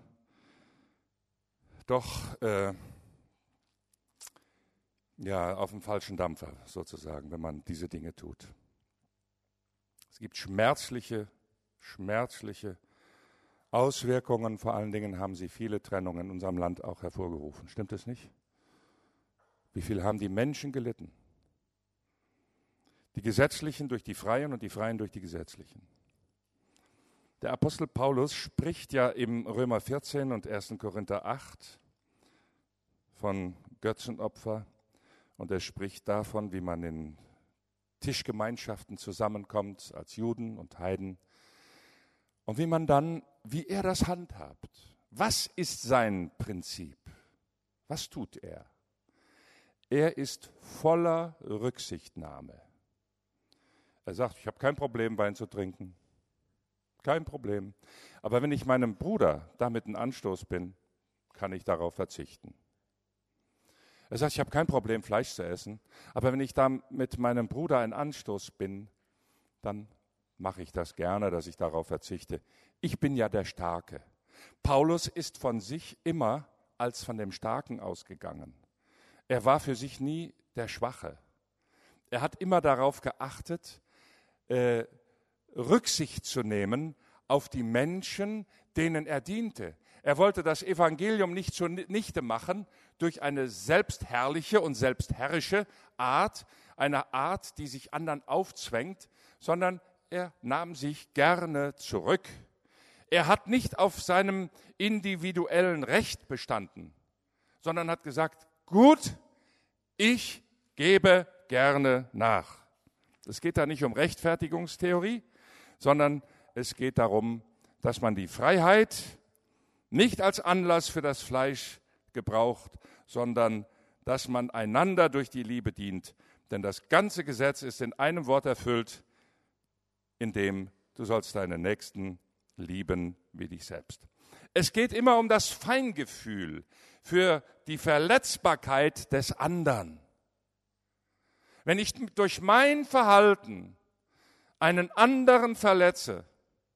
doch äh, ja, auf dem falschen Dampfer sozusagen, wenn man diese Dinge tut. Es gibt schmerzliche, schmerzliche Auswirkungen. Vor allen Dingen haben sie viele Trennungen in unserem Land auch hervorgerufen. Stimmt es nicht? Wie viel haben die Menschen gelitten? Die Gesetzlichen durch die Freien und die Freien durch die Gesetzlichen. Der Apostel Paulus spricht ja im Römer vierzehn und ersten Korinther acht von Götzenopfer und er spricht davon, wie man in Tischgemeinschaften zusammenkommt als Juden und Heiden und wie man dann, wie er das handhabt. Was ist sein Prinzip? Was tut er? Er ist voller Rücksichtnahme. Er sagt, ich habe kein Problem, Wein zu trinken. Kein Problem. Aber wenn ich meinem Bruder damit ein Anstoß bin, kann ich darauf verzichten. Er sagt, ich habe kein Problem, Fleisch zu essen. Aber wenn ich da mit meinem Bruder ein Anstoß bin, dann mache ich das gerne, dass ich darauf verzichte. Ich bin ja der Starke. Paulus ist von sich immer als von dem Starken ausgegangen. Er war für sich nie der Schwache. Er hat immer darauf geachtet, äh, Rücksicht zu nehmen auf die Menschen, denen er diente. Er wollte das Evangelium nicht zunichte machen durch eine selbstherrliche und selbstherrische Art, eine Art, die sich anderen aufzwängt, sondern er nahm sich gerne zurück. Er hat nicht auf seinem individuellen Recht bestanden, sondern hat gesagt, gut, ich gebe gerne nach. Es geht da nicht um Rechtfertigungstheorie, sondern es geht darum, dass man die Freiheit nicht als Anlass für das Fleisch gebraucht, sondern dass man einander durch die Liebe dient. Denn das ganze Gesetz ist in einem Wort erfüllt, in dem du sollst deinen Nächsten lieben wie dich selbst. Es geht immer um das Feingefühl für die Verletzbarkeit des anderen. Wenn ich durch mein Verhalten einen anderen verletze,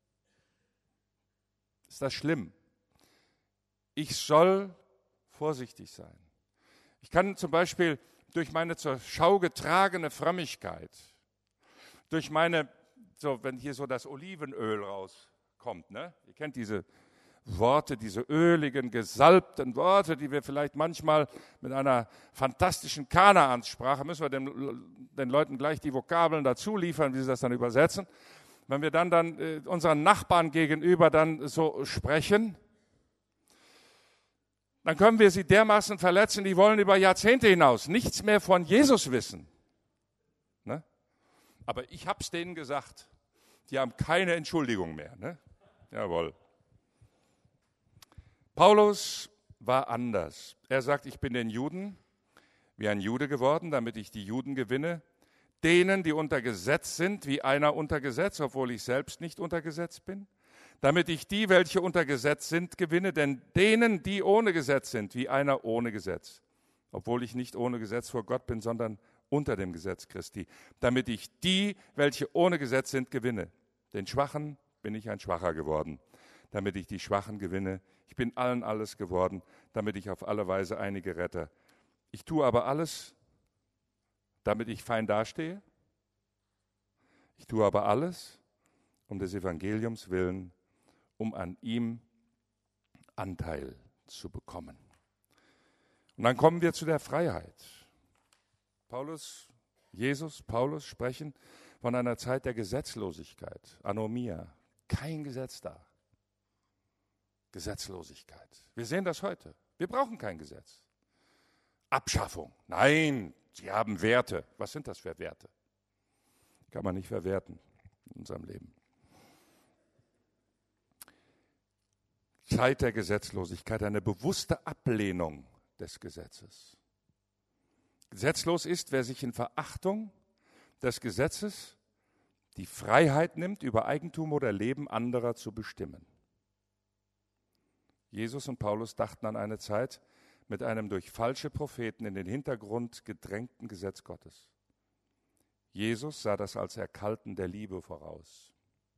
ist das schlimm. Ich soll vorsichtig sein. Ich kann zum Beispiel durch meine zur Schau getragene Frömmigkeit, durch meine, so wenn hier so das Olivenöl rauskommt, ne? Ihr kennt diese Worte, diese öligen, gesalbten Worte, die wir vielleicht manchmal mit einer fantastischen Kanaansprache, müssen wir den, den Leuten gleich die Vokabeln dazu liefern, wie sie das dann übersetzen. Wenn wir dann, dann äh, unseren Nachbarn gegenüber dann so sprechen, dann können wir sie dermaßen verletzen, die wollen über Jahrzehnte hinaus nichts mehr von Jesus wissen. Ne? Aber ich habe es denen gesagt, die haben keine Entschuldigung mehr. Ne? Jawohl. Paulus war anders. Er sagt, ich bin den Juden wie ein Jude geworden, damit ich die Juden gewinne. Denen, die unter Gesetz sind, wie einer unter Gesetz, obwohl ich selbst nicht unter Gesetz bin. Damit ich die, welche unter Gesetz sind, gewinne. Denn denen, die ohne Gesetz sind, wie einer ohne Gesetz. Obwohl ich nicht ohne Gesetz vor Gott bin, sondern unter dem Gesetz Christi. Damit ich die, welche ohne Gesetz sind, gewinne. Den Schwachen bin ich ein Schwacher geworden, damit ich die Schwachen gewinne. Ich bin allen alles geworden, damit ich auf alle Weise einige rette. Ich tue aber alles, damit ich fein dastehe. Ich tue aber alles um des Evangeliums willen, um an ihm Anteil zu bekommen. Und dann kommen wir zu der Freiheit. Paulus, Jesus, Paulus sprechen von einer Zeit der Gesetzlosigkeit, Anomia, kein Gesetz da. Gesetzlosigkeit. Wir sehen das heute. Wir brauchen kein Gesetz. Abschaffung. Nein, sie haben Werte. Was sind das für Werte? Kann man nicht verwerten in unserem Leben. Zeit der Gesetzlosigkeit, eine bewusste Ablehnung des Gesetzes. Gesetzlos ist, wer sich in Verachtung des Gesetzes die Freiheit nimmt, über Eigentum oder Leben anderer zu bestimmen. Jesus und Paulus dachten an eine Zeit mit einem durch falsche Propheten in den Hintergrund gedrängten Gesetz Gottes. Jesus sah das als Erkalten der Liebe voraus.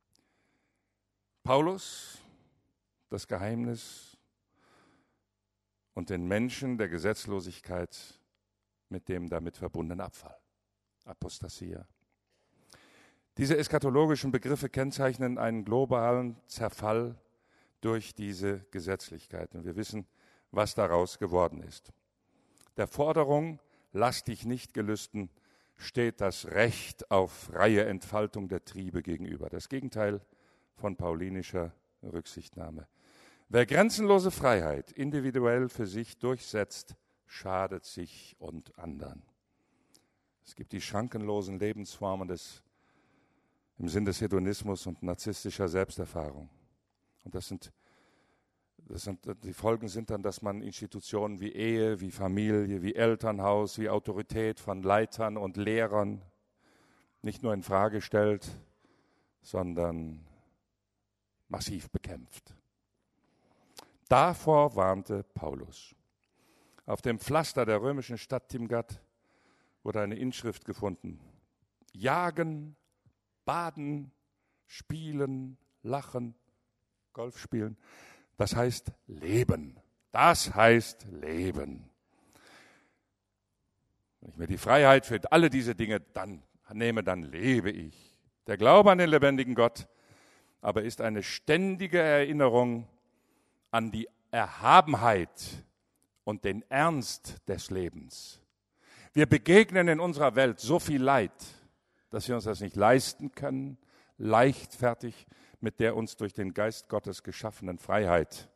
Paulus das Geheimnis und den Menschen der Gesetzlosigkeit mit dem damit verbundenen Abfall, Apostasia. Diese eschatologischen Begriffe kennzeichnen einen globalen Zerfall durch diese Gesetzlichkeit. Und wir wissen, was daraus geworden ist. Der Forderung, lass dich nicht gelüsten, steht das Recht auf freie Entfaltung der Triebe gegenüber. Das Gegenteil von paulinischer Rücksichtnahme. Wer grenzenlose Freiheit individuell für sich durchsetzt, schadet sich und anderen. Es gibt die schrankenlosen Lebensformen des, im Sinn des Hedonismus und narzisstischer Selbsterfahrung. Und das sind, das sind, die Folgen sind dann, dass man Institutionen wie Ehe, wie Familie, wie Elternhaus, wie Autorität von Leitern und Lehrern nicht nur in Frage stellt, sondern massiv bekämpft. Davor warnte Paulus. Auf dem Pflaster der römischen Stadt Timgat wurde eine Inschrift gefunden. Jagen, baden, spielen, lachen, Golf spielen. Das heißt Leben. Das heißt Leben. Wenn ich mir die Freiheit für alle diese Dinge dann nehme, dann lebe ich. Der Glaube an den lebendigen Gott aber ist eine ständige Erinnerung an die Erhabenheit und den Ernst des Lebens. Wir begegnen in unserer Welt so viel Leid, dass wir uns das nicht leisten können, leichtfertig mit der uns durch den Geist Gottes geschaffenen Freiheit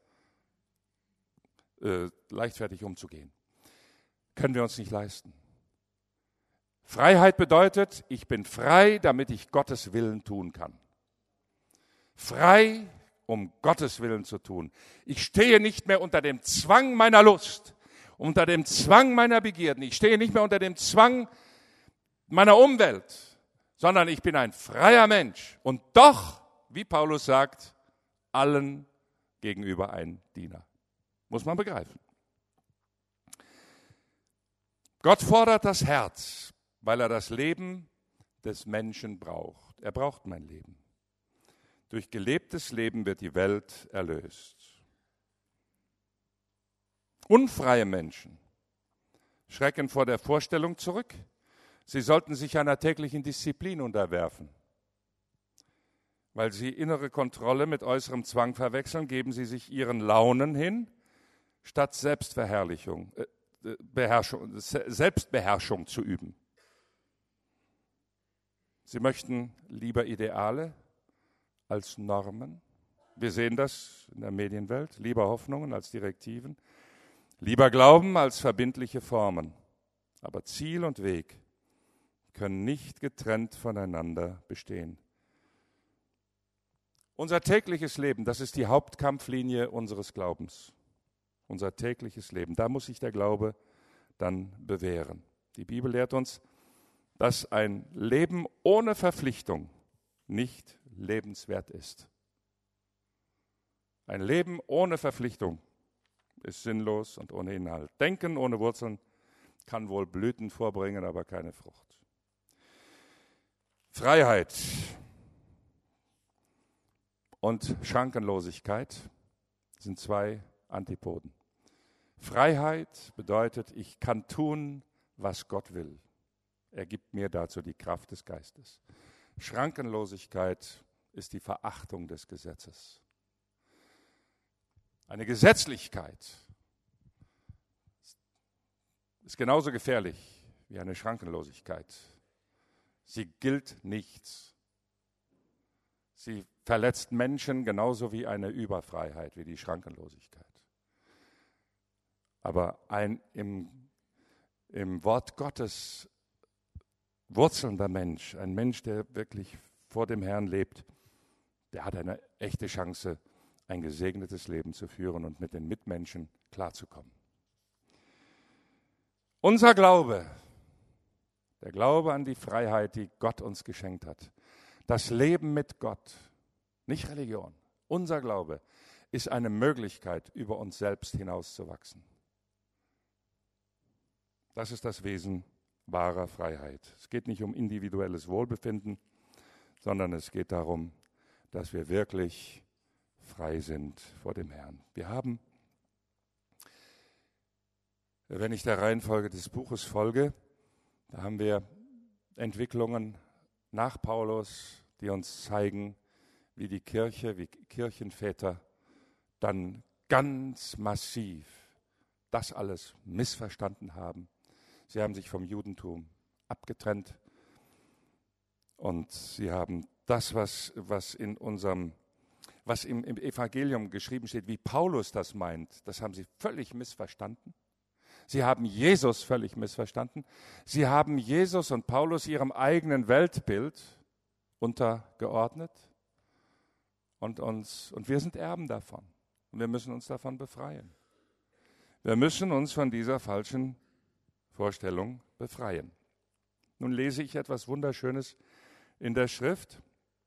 äh, leichtfertig umzugehen. Können wir uns nicht leisten. Freiheit bedeutet, ich bin frei, damit ich Gottes Willen tun kann. Frei, um Gottes Willen zu tun. Ich stehe nicht mehr unter dem Zwang meiner Lust, unter dem Zwang meiner Begierden. Ich stehe nicht mehr unter dem Zwang meiner Umwelt, sondern ich bin ein freier Mensch. Und doch, wie Paulus sagt, allen gegenüber ein Diener. Muss man begreifen. Gott fordert das Herz, weil er das Leben des Menschen braucht. Er braucht mein Leben. Durch gelebtes Leben wird die Welt erlöst. Unfreie Menschen schrecken vor der Vorstellung zurück, sie sollten sich einer täglichen Disziplin unterwerfen. Weil sie innere Kontrolle mit äußerem Zwang verwechseln, geben sie sich ihren Launen hin, statt Selbstverherrlichung, äh, Beherrschung, Selbstbeherrschung zu üben. Sie möchten lieber Ideale als Normen. Wir sehen das in der Medienwelt. Lieber Hoffnungen als Direktiven. Lieber Glauben als verbindliche Formen. Aber Ziel und Weg können nicht getrennt voneinander bestehen. Unser tägliches Leben, das ist die Hauptkampflinie unseres Glaubens. Unser tägliches Leben, da muss sich der Glaube dann bewähren. Die Bibel lehrt uns, dass ein Leben ohne Verpflichtung nicht lebenswert ist. Ein Leben ohne Verpflichtung ist sinnlos und ohne Inhalt. Denken ohne Wurzeln kann wohl Blüten vorbringen, aber keine Frucht. Freiheit. und Schrankenlosigkeit sind zwei Antipoden. Freiheit bedeutet, ich kann tun, was Gott will. Er gibt mir dazu die Kraft des Geistes. Schrankenlosigkeit ist die Verachtung des Gesetzes. Eine Gesetzlichkeit ist genauso gefährlich wie eine Schrankenlosigkeit. Sie gilt nichts. Sie verletzt Menschen genauso wie eine Überfreiheit, wie die Schrankenlosigkeit. Aber ein im, im Wort Gottes wurzelnder Mensch, ein Mensch, der wirklich vor dem Herrn lebt, der hat eine echte Chance, ein gesegnetes Leben zu führen und mit den Mitmenschen klarzukommen. Unser Glaube, der Glaube an die Freiheit, die Gott uns geschenkt hat, das Leben mit Gott, nicht Religion, unser Glaube ist eine Möglichkeit, über uns selbst hinauszuwachsen. Das ist das Wesen wahrer Freiheit. Es geht nicht um individuelles Wohlbefinden, sondern es geht darum, dass wir wirklich frei sind vor dem Herrn. Wir haben, wenn ich der Reihenfolge des Buches folge, da haben wir Entwicklungen nach Paulus, die uns zeigen, wie die Kirche, wie Kirchenväter dann ganz massiv das alles missverstanden haben. Sie haben sich vom Judentum abgetrennt und sie haben das, was, was in unserem, was im, im Evangelium geschrieben steht, wie Paulus das meint, das haben sie völlig missverstanden. Sie haben Jesus völlig missverstanden. Sie haben Jesus und Paulus ihrem eigenen Weltbild untergeordnet und uns, und wir sind Erben davon. Und wir müssen uns davon befreien. Wir müssen uns von dieser falschen Vorstellung befreien. Nun lese ich etwas Wunderschönes in der Schrift,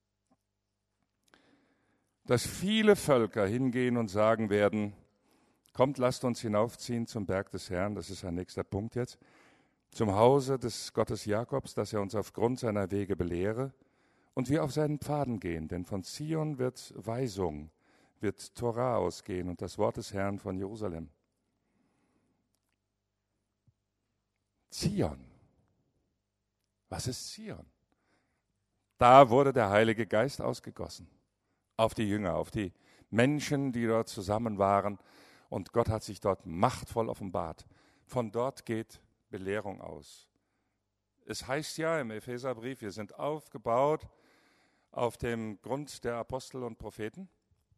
dass viele Völker hingehen und sagen werden, kommt, lasst uns hinaufziehen zum Berg des Herrn, das ist ein nächster Punkt jetzt, zum Hause des Gottes Jakobs, dass er uns aufgrund seiner Wege belehre und wir auf seinen Pfaden gehen, denn von Zion wird Weisung, wird Torah ausgehen und das Wort des Herrn von Jerusalem. Zion. Was ist Zion? Da wurde der Heilige Geist ausgegossen. Auf die Jünger, auf die Menschen, die dort zusammen waren. Und Gott hat sich dort machtvoll offenbart. Von dort geht Belehrung aus. Es heißt ja im Epheserbrief, wir sind aufgebaut auf dem Grund der Apostel und Propheten.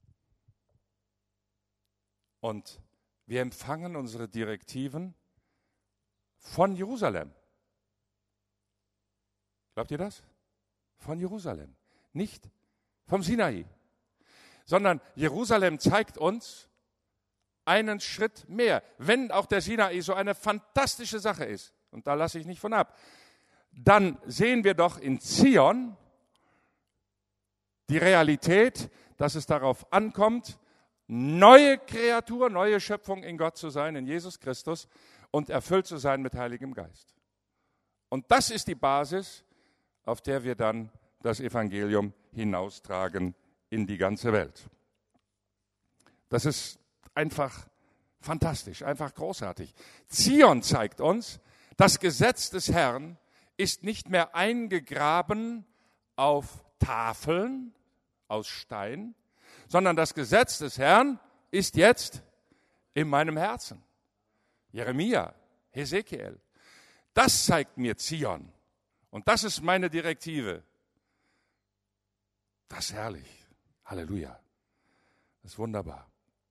Und wir empfangen unsere Direktiven von Jerusalem. Glaubt ihr das? Von Jerusalem. Nicht vom Sinai. Sondern Jerusalem zeigt uns einen Schritt mehr. Wenn auch der Sinai so eine fantastische Sache ist, und da lasse ich nicht von ab, dann sehen wir doch in Zion die Realität, dass es darauf ankommt, neue Kreatur, neue Schöpfung in Gott zu sein, in Jesus Christus, und erfüllt zu sein mit Heiligem Geist. Und das ist die Basis, auf der wir dann das Evangelium hinaustragen in die ganze Welt. Das ist einfach fantastisch, einfach großartig. Zion zeigt uns, das Gesetz des Herrn ist nicht mehr eingegraben auf Tafeln aus Stein, sondern das Gesetz des Herrn ist jetzt in meinem Herzen. Jeremia, Hesekiel. Das zeigt mir Zion. Und das ist meine Direktive. Das ist herrlich. Halleluja. Das ist wunderbar.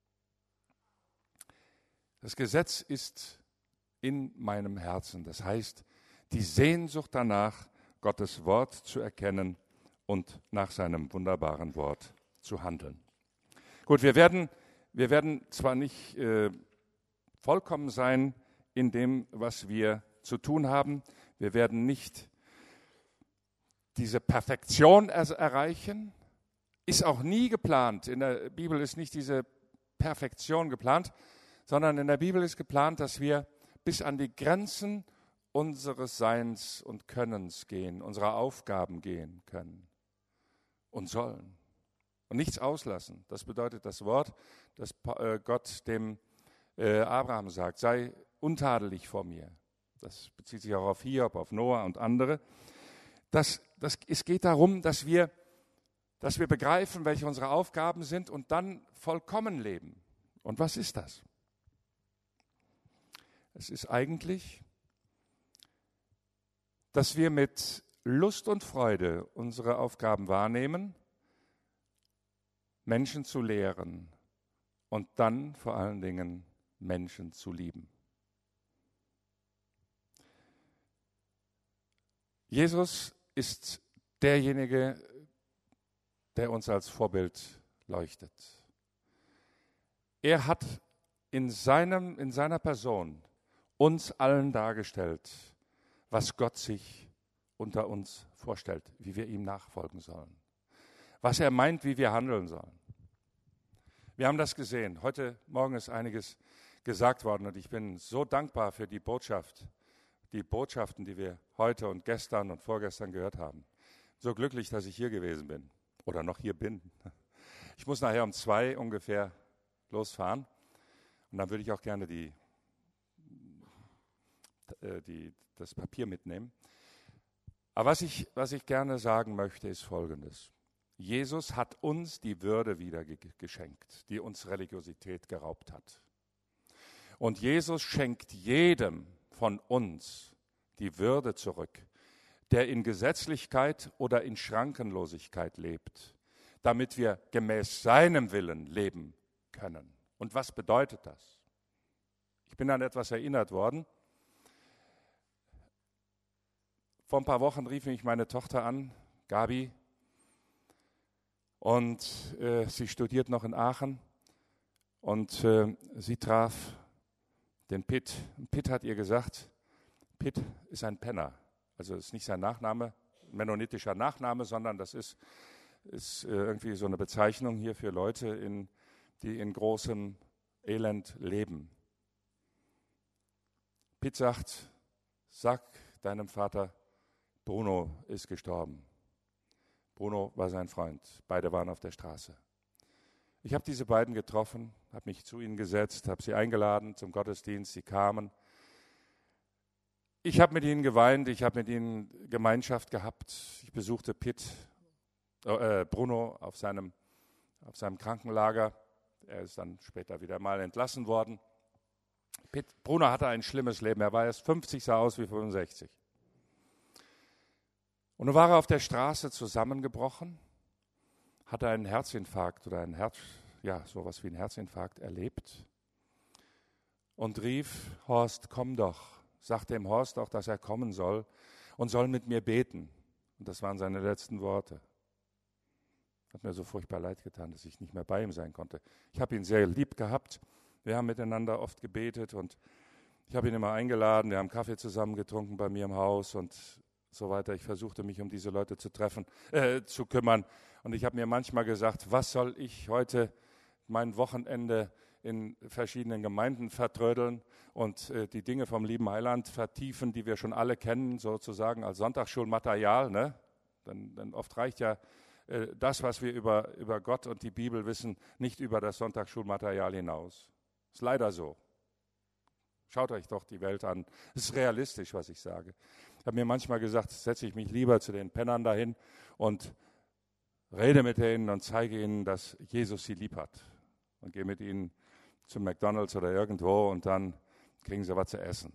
Das Gesetz ist in meinem Herzen. Das heißt, die Sehnsucht danach, Gottes Wort zu erkennen und nach seinem wunderbaren Wort zu handeln. Gut, wir werden, wir werden zwar nicht äh, vollkommen sein in dem, was wir zu tun haben. Wir werden nicht diese Perfektion er- erreichen. Ist auch nie geplant. In der Bibel ist nicht diese Perfektion geplant, sondern in der Bibel ist geplant, dass wir bis an die Grenzen unseres Seins und Könnens gehen, unserer Aufgaben gehen können und sollen. und nichts auslassen. Das bedeutet das Wort, das Gott dem Abraham sagt, sei untadelig vor mir. Das bezieht sich auch auf Hiob, auf Noah und andere. Das, das, es geht darum, dass wir, dass wir begreifen, welche unsere Aufgaben sind und dann vollkommen leben. Und was ist das? Es ist eigentlich, dass wir mit Lust und Freude unsere Aufgaben wahrnehmen, Menschen zu lehren und dann vor allen Dingen Menschen zu lieben. Jesus ist derjenige, der uns als Vorbild leuchtet. Er hat in, seinem, in seiner Person uns allen dargestellt, was Gott sich unter uns vorstellt, wie wir ihm nachfolgen sollen, was er meint, wie wir handeln sollen. Wir haben das gesehen. Heute Morgen ist einiges gesagt worden und ich bin so dankbar für die Botschaft, die Botschaften, die wir heute und gestern und vorgestern gehört haben. So glücklich, dass ich hier gewesen bin oder noch hier bin. Ich muss nachher um zwei ungefähr losfahren und dann würde ich auch gerne die, äh, die, das Papier mitnehmen. Aber was ich, was ich gerne sagen möchte, ist Folgendes. Jesus hat uns die Würde wieder ge- geschenkt, die uns Religiosität geraubt hat. Und Jesus schenkt jedem von uns die Würde zurück, der in Gesetzlichkeit oder in Schrankenlosigkeit lebt, damit wir gemäß seinem Willen leben können. Und was bedeutet das? Ich bin an etwas erinnert worden. Vor ein paar Wochen rief mich meine Tochter an, Gabi, und äh, sie studiert noch in Aachen und äh, sie traf den Pitt. Pitt hat ihr gesagt, Pitt ist ein Penner. Also ist nicht sein Nachname, mennonitischer Nachname, sondern das ist, ist äh, irgendwie so eine Bezeichnung hier für Leute, in, die in großem Elend leben. Pitt sagt, sag deinem Vater, Bruno ist gestorben. Bruno war sein Freund. Beide waren auf der Straße. Ich habe diese beiden getroffen, habe mich zu ihnen gesetzt, habe sie eingeladen zum Gottesdienst. Sie kamen. Ich habe mit ihnen geweint, ich habe mit ihnen Gemeinschaft gehabt. Ich besuchte Pitt, äh, Bruno auf seinem, auf seinem Krankenlager. Er ist dann später wieder mal entlassen worden. Pitt, Bruno hatte ein schlimmes Leben. Er war erst fünfzig, sah aus wie fünfundsechzig. Und nun war er auf der Straße zusammengebrochen, hatte einen Herzinfarkt oder ein Herz, ja, sowas wie einen Herzinfarkt erlebt und rief, Horst, komm doch, sagte dem Horst auch, dass er kommen soll und soll mit mir beten. Und das waren seine letzten Worte. Hat mir so furchtbar leid getan, dass ich nicht mehr bei ihm sein konnte. Ich habe ihn sehr lieb gehabt, wir haben miteinander oft gebetet und ich habe ihn immer eingeladen, wir haben Kaffee zusammen getrunken bei mir im Haus und so weiter. Ich versuchte mich um diese Leute zu treffen, äh, zu kümmern. Und ich habe mir manchmal gesagt, was soll ich heute mein Wochenende in verschiedenen Gemeinden vertrödeln und äh, die Dinge vom lieben Heiland vertiefen, die wir schon alle kennen, sozusagen als Sonntagsschulmaterial. Ne? Denn, denn oft reicht ja äh, das, was wir über, über Gott und die Bibel wissen, nicht über das Sonntagsschulmaterial hinaus. Ist leider so. Schaut euch doch die Welt an. Es ist realistisch, was ich sage. Ich habe mir manchmal gesagt, setze ich mich lieber zu den Pennern dahin und rede mit ihnen und zeige ihnen, dass Jesus sie lieb hat. Und gehe mit ihnen zum McDonald's oder irgendwo und dann kriegen sie was zu essen.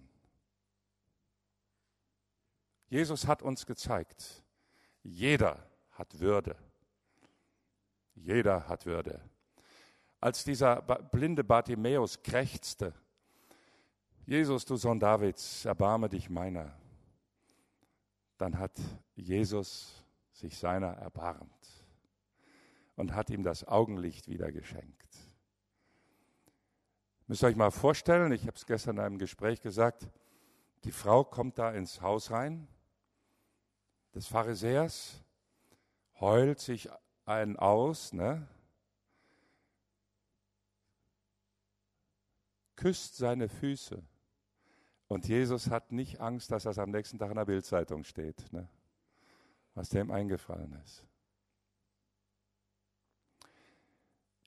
Jesus hat uns gezeigt, jeder hat Würde. Jeder hat Würde. Als dieser blinde Bartimäus krächzte, Jesus, du Sohn Davids, erbarme dich meiner. Dann hat Jesus sich seiner erbarmt und hat ihm das Augenlicht wieder geschenkt. Müsst ihr euch mal vorstellen, ich habe es gestern in einem Gespräch gesagt, die Frau kommt da ins Haus rein, des Pharisäers, heult sich einen aus, ne? Küsst seine Füße. Und Jesus hat nicht Angst, dass das am nächsten Tag in der Bildzeitung steht, ne? Was dem eingefallen ist.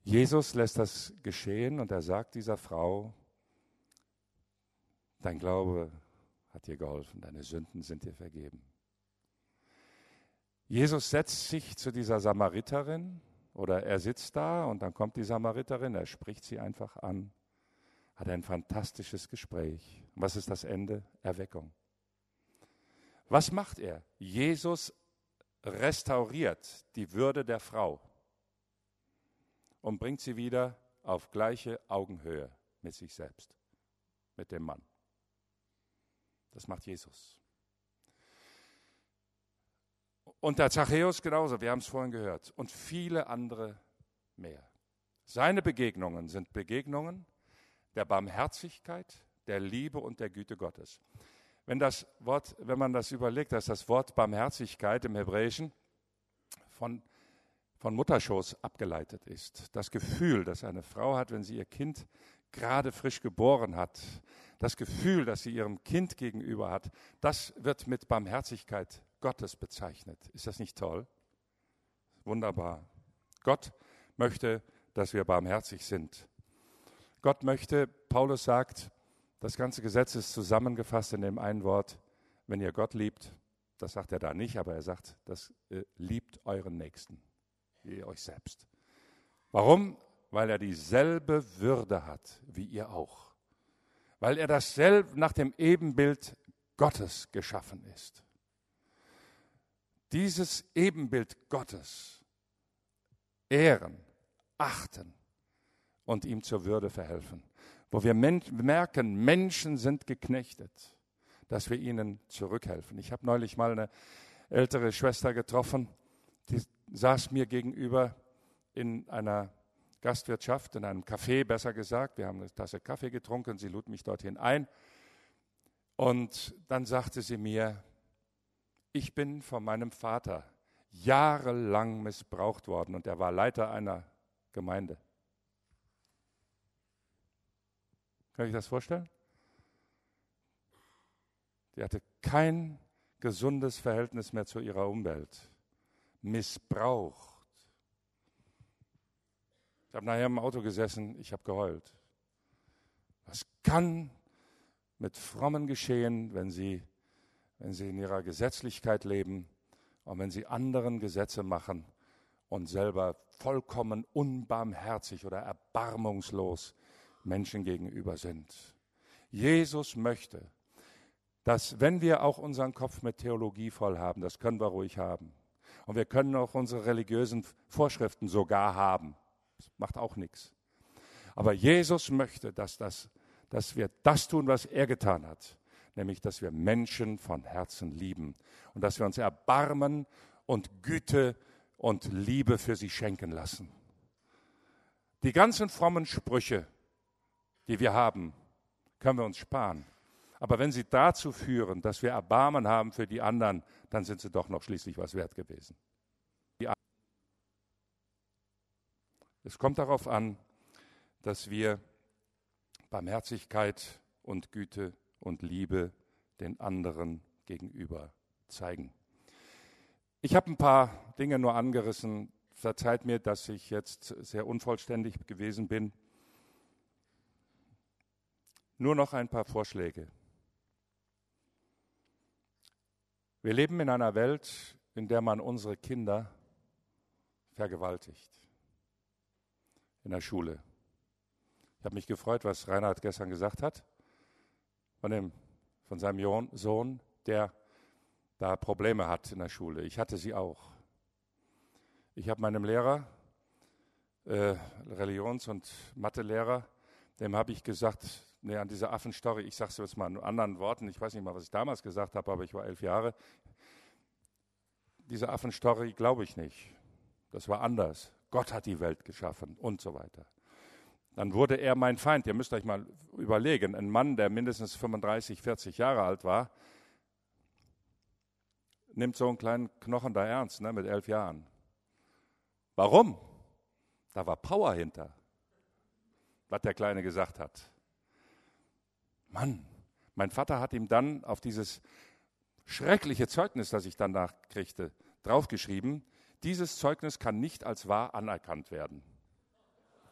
Jesus lässt das geschehen und er sagt dieser Frau, dein Glaube hat dir geholfen, deine Sünden sind dir vergeben. Jesus setzt sich zu dieser Samariterin oder er sitzt da und dann kommt die Samariterin, er spricht sie einfach an, hat ein fantastisches Gespräch. Was ist das Ende? Erweckung. Was macht er? Jesus restauriert die Würde der Frau und bringt sie wieder auf gleiche Augenhöhe mit sich selbst, mit dem Mann. Das macht Jesus. Und der Zachäus genauso, wir haben es vorhin gehört, und viele andere mehr. Seine Begegnungen sind Begegnungen der Barmherzigkeit, der Liebe und der Güte Gottes. Wenn das Wort, wenn man das überlegt, dass das Wort Barmherzigkeit im Hebräischen von, von Mutterschoß abgeleitet ist, das Gefühl, das eine Frau hat, wenn sie ihr Kind gerade frisch geboren hat, das Gefühl, das sie ihrem Kind gegenüber hat, das wird mit Barmherzigkeit Gottes bezeichnet. Ist das nicht toll? Wunderbar. Gott möchte, dass wir barmherzig sind. Gott möchte, Paulus sagt, das ganze Gesetz ist zusammengefasst in dem einen Wort, wenn ihr Gott liebt, das sagt er da nicht, aber er sagt, das äh, liebt euren Nächsten, wie ihr euch selbst. Warum? Weil er dieselbe Würde hat, wie ihr auch. Weil er dasselbe nach dem Ebenbild Gottes geschaffen ist. Dieses Ebenbild Gottes ehren, achten und ihm zur Würde verhelfen. Wo wir men- merken, Menschen sind geknechtet, dass wir ihnen zurückhelfen. Ich habe neulich mal eine ältere Schwester getroffen, die saß mir gegenüber in einer Gastwirtschaft, in einem Café besser gesagt. Wir haben eine Tasse Kaffee getrunken, sie lud mich dorthin ein. Und dann sagte sie mir, ich bin von meinem Vater jahrelang missbraucht worden und er war Leiter einer Gemeinde. Kann ich das vorstellen? Die hatte kein gesundes Verhältnis mehr zu ihrer Umwelt. Missbraucht. Ich habe nachher im Auto gesessen, ich habe geheult. Was kann mit Frommen geschehen, wenn sie, wenn sie in ihrer Gesetzlichkeit leben und wenn sie anderen Gesetze machen und selber vollkommen unbarmherzig oder erbarmungslos Menschen gegenüber sind? Jesus möchte, dass wenn wir auch unseren Kopf mit Theologie voll haben, das können wir ruhig haben, und wir können auch unsere religiösen Vorschriften sogar haben, das macht auch nichts. Aber Jesus möchte, dass, das, dass wir das tun, was er getan hat, nämlich, dass wir Menschen von Herzen lieben und dass wir uns Erbarmen und Güte und Liebe für sie schenken lassen. Die ganzen frommen Sprüche, die wir haben, können wir uns sparen. Aber wenn sie dazu führen, dass wir Erbarmen haben für die anderen, dann sind sie doch noch schließlich was wert gewesen. Es kommt darauf an, dass wir Barmherzigkeit und Güte und Liebe den anderen gegenüber zeigen. Ich habe ein paar Dinge nur angerissen. Verzeiht mir, dass ich jetzt sehr unvollständig gewesen bin. Nur noch ein paar Vorschläge. Wir leben in einer Welt, in der man unsere Kinder vergewaltigt. In der Schule. Ich habe mich gefreut, was Reinhard gestern gesagt hat, von, dem, von seinem Sohn, der da Probleme hat in der Schule. Ich hatte sie auch. Ich habe meinem Lehrer, äh, Religions- und Mathelehrer, dem habe ich gesagt, nee, an dieser Affenstory, ich sage es jetzt mal in anderen Worten, ich weiß nicht mal, was ich damals gesagt habe, aber ich war elf Jahre. Diese Affenstory glaube ich nicht. Das war anders. Gott hat die Welt geschaffen und so weiter. Dann wurde er mein Feind. Ihr müsst euch mal überlegen, ein Mann, der mindestens fünfunddreißig, vierzig Jahre alt war, nimmt so einen kleinen Knochen da ernst, ne, mit elf Jahren. Warum? Da war Power hinter, was der Kleine gesagt hat. Mann, mein Vater hat ihm dann auf dieses schreckliche Zeugnis, das ich danach kriegte, draufgeschrieben, dieses Zeugnis kann nicht als wahr anerkannt werden.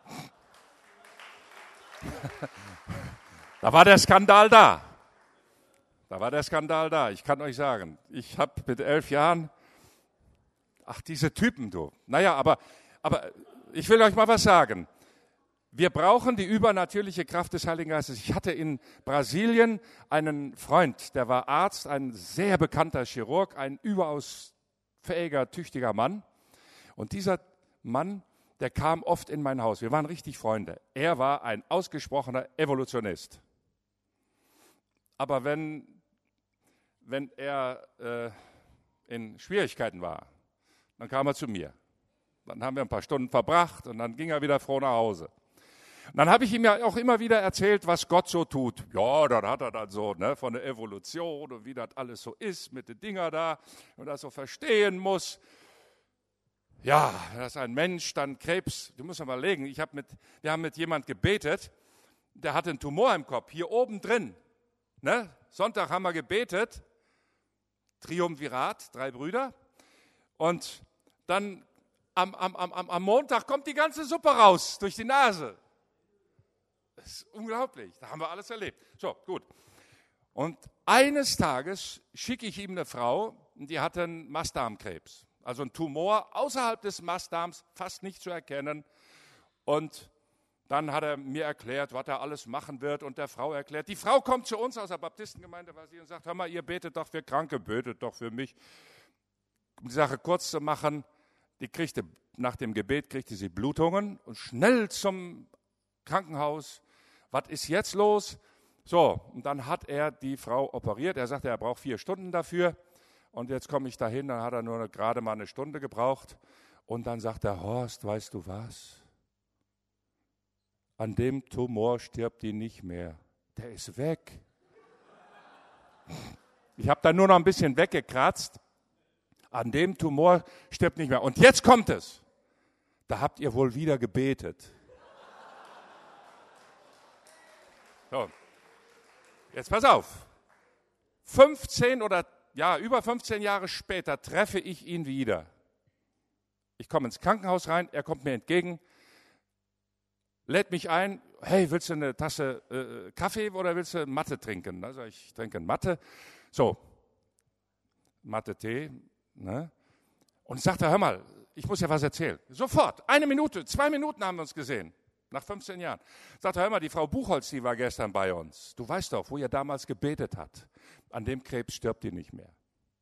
Da war der Skandal da. Da war der Skandal da. Ich kann euch sagen, ich habe mit elf Jahren, ach, diese Typen, du. Naja, aber, aber ich will euch mal was sagen. Wir brauchen die übernatürliche Kraft des Heiligen Geistes. Ich hatte in Brasilien einen Freund, der war Arzt, ein sehr bekannter Chirurg, ein überaus fähiger, tüchtiger Mann. Und dieser Mann, der kam oft in mein Haus. Wir waren richtig Freunde. Er war ein ausgesprochener Evolutionist. Aber wenn, wenn er äh, in Schwierigkeiten war, dann kam er zu mir. Dann haben wir ein paar Stunden verbracht und dann ging er wieder froh nach Hause. Und dann habe ich ihm ja auch immer wieder erzählt, was Gott so tut. Ja, dann hat er dann so ne, von der Evolution und wie das alles so ist mit den Dinger da und das so verstehen muss. Ja, dass ein Mensch dann Krebs, du musst mal überlegen, ich hab mit, wir haben mit jemand gebetet, der hatte einen Tumor im Kopf, hier oben drin. Ne? Sonntag haben wir gebetet, Triumvirat, drei Brüder. Und dann am, am, am, am Montag kommt die ganze Suppe raus durch die Nase. Das ist unglaublich, da haben wir alles erlebt. So, gut. Und eines Tages schicke ich ihm eine Frau, die hatte einen Mastdarmkrebs. Also ein Tumor außerhalb des Mastdarms, fast nicht zu erkennen. Und dann hat er mir erklärt, was er alles machen wird und der Frau erklärt. Die Frau kommt zu uns aus der Baptistengemeinde war sie, und sagt, hör mal, ihr betet doch für Kranke, betet doch für mich. Um die Sache kurz zu machen, die kriegte, nach dem Gebet kriegte sie Blutungen und schnell zum Krankenhaus. Was ist jetzt los? So, und dann hat er die Frau operiert. Er sagte, er braucht vier Stunden dafür. Und jetzt komme ich dahin, dann hat er nur gerade mal eine Stunde gebraucht. Und dann sagt er, Horst, weißt du was? An dem Tumor stirbt die nicht mehr. Der ist weg. Ich habe da nur noch ein bisschen weggekratzt. An dem Tumor stirbt nicht mehr. Und jetzt kommt es. Da habt ihr wohl wieder gebetet. So. Jetzt pass auf. fünfzehn oder ja, über fünfzehn Jahre später treffe ich ihn wieder. Ich komme ins Krankenhaus rein, er kommt mir entgegen, lädt mich ein, hey, willst du eine Tasse äh, Kaffee oder willst du Matte trinken? Also ich trinke Matte. So, Matte-Tee. Ne? Und sagt er, hör mal, ich muss ja was erzählen. Sofort, eine Minute, zwei Minuten haben wir uns gesehen, nach fünfzehn Jahren. Sagt er, hör mal, die Frau Buchholz, die war gestern bei uns. Du weißt doch, wo ihr damals gebetet habt. An dem Krebs stirbt die nicht mehr.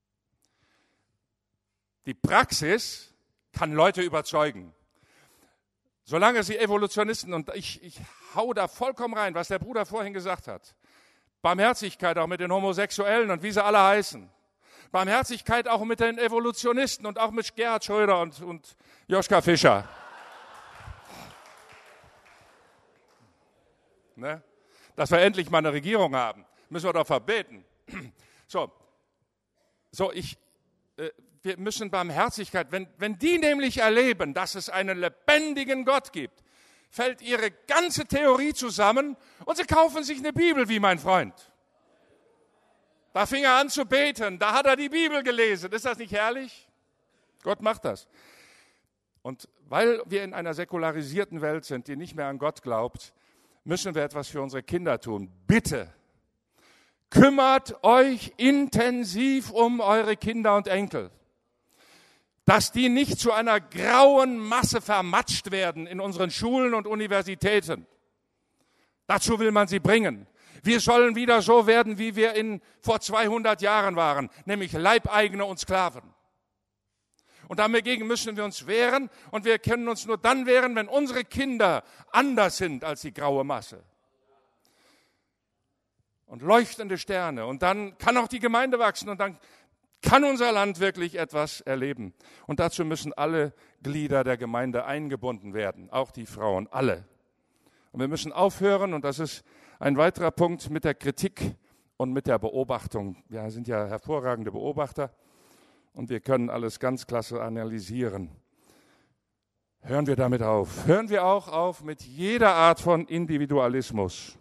Die Praxis kann Leute überzeugen. Solange sie Evolutionisten, und ich, ich hau da vollkommen rein, was der Bruder vorhin gesagt hat. Barmherzigkeit auch mit den Homosexuellen und wie sie alle heißen. Barmherzigkeit auch mit den Evolutionisten und auch mit Gerhard Schröder und, und Joschka Fischer. Ne? Dass wir endlich mal eine Regierung haben, müssen wir doch verbeten. So, so ich, äh, wir müssen Barmherzigkeit, wenn, wenn die nämlich erleben, dass es einen lebendigen Gott gibt, fällt ihre ganze Theorie zusammen und sie kaufen sich eine Bibel, wie mein Freund. Da fing er an zu beten, da hat er die Bibel gelesen. Ist das nicht herrlich? Gott macht das. Und weil wir in einer säkularisierten Welt sind, die nicht mehr an Gott glaubt, müssen wir etwas für unsere Kinder tun. Bitte, kümmert euch intensiv um eure Kinder und Enkel. Dass die nicht zu einer grauen Masse vermatscht werden in unseren Schulen und Universitäten. Dazu will man sie bringen. Wir sollen wieder so werden, wie wir in vor zweihundert Jahren waren, nämlich Leibeigene und Sklaven. Und dagegen müssen wir uns wehren und wir können uns nur dann wehren, wenn unsere Kinder anders sind als die graue Masse. Und leuchtende Sterne. Und dann kann auch die Gemeinde wachsen und dann kann unser Land wirklich etwas erleben. Und dazu müssen alle Glieder der Gemeinde eingebunden werden, auch die Frauen, alle. Und wir müssen aufhören, und das ist ein weiterer Punkt, mit der Kritik und mit der Beobachtung. Wir sind ja hervorragende Beobachter und wir können alles ganz klasse analysieren. Hören wir damit auf. Hören wir auch auf mit jeder Art von Individualismus,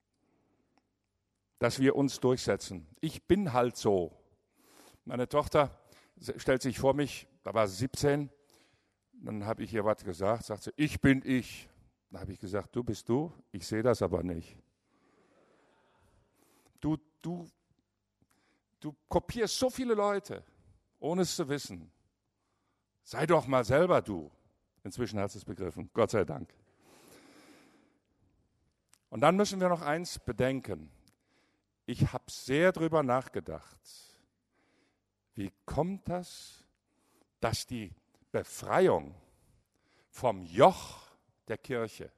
dass wir uns durchsetzen. Ich bin halt so. Meine Tochter stellt sich vor mich, da war sie siebzehn, dann habe ich ihr was gesagt, sagt sie, ich bin ich. Da habe ich gesagt, du bist du, ich sehe das aber nicht. Du, du, du kopierst so viele Leute, ohne es zu wissen. Sei doch mal selber du. Inzwischen hat sie es begriffen, Gott sei Dank. Und dann müssen wir noch eins bedenken. Ich habe sehr drüber nachgedacht. Wie kommt das, dass die Befreiung vom Joch der Kirche,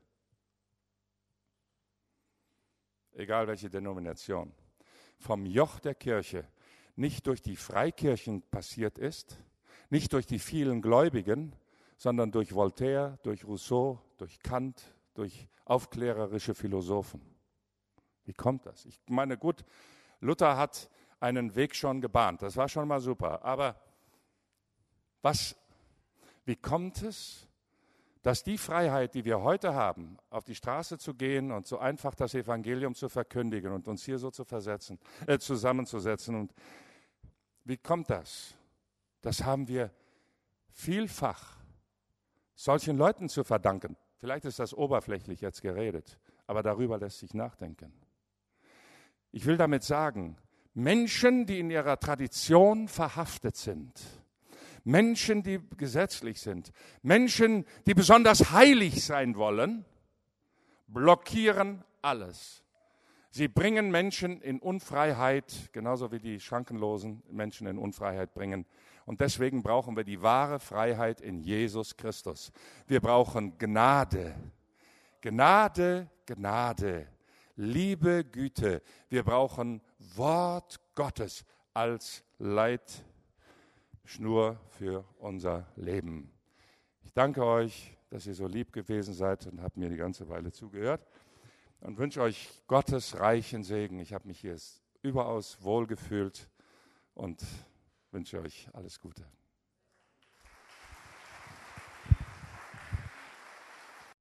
egal welche Denomination, vom Joch der Kirche nicht durch die Freikirchen passiert ist, nicht durch die vielen Gläubigen, sondern durch Voltaire, durch Rousseau, durch Kant, durch aufklärerische Philosophen. Wie kommt das? Ich meine, gut, Luther hat einen Weg schon gebahnt, das war schon mal super. Aber was, wie kommt es, dass die Freiheit, die wir heute haben, auf die Straße zu gehen und so einfach das Evangelium zu verkündigen und uns hier so zu versetzen, äh, zusammenzusetzen, und wie kommt das? Das haben wir vielfach solchen Leuten zu verdanken. Vielleicht ist das oberflächlich jetzt geredet, aber darüber lässt sich nachdenken. Ich will damit sagen, Menschen, die in ihrer Tradition verhaftet sind, Menschen, die gesetzlich sind, Menschen, die besonders heilig sein wollen, blockieren alles. Sie bringen Menschen in Unfreiheit, genauso wie die schrankenlosen Menschen in Unfreiheit bringen. Und deswegen brauchen wir die wahre Freiheit in Jesus Christus. Wir brauchen Gnade, Gnade, Gnade, Liebe, Güte. Wir brauchen Wort Gottes als Leitschnur für unser Leben. Ich danke euch, dass ihr so lieb gewesen seid und habt mir die ganze Weile zugehört und wünsche euch Gottes reichen Segen. Ich habe mich hier überaus wohl gefühlt und wünsche euch alles Gute.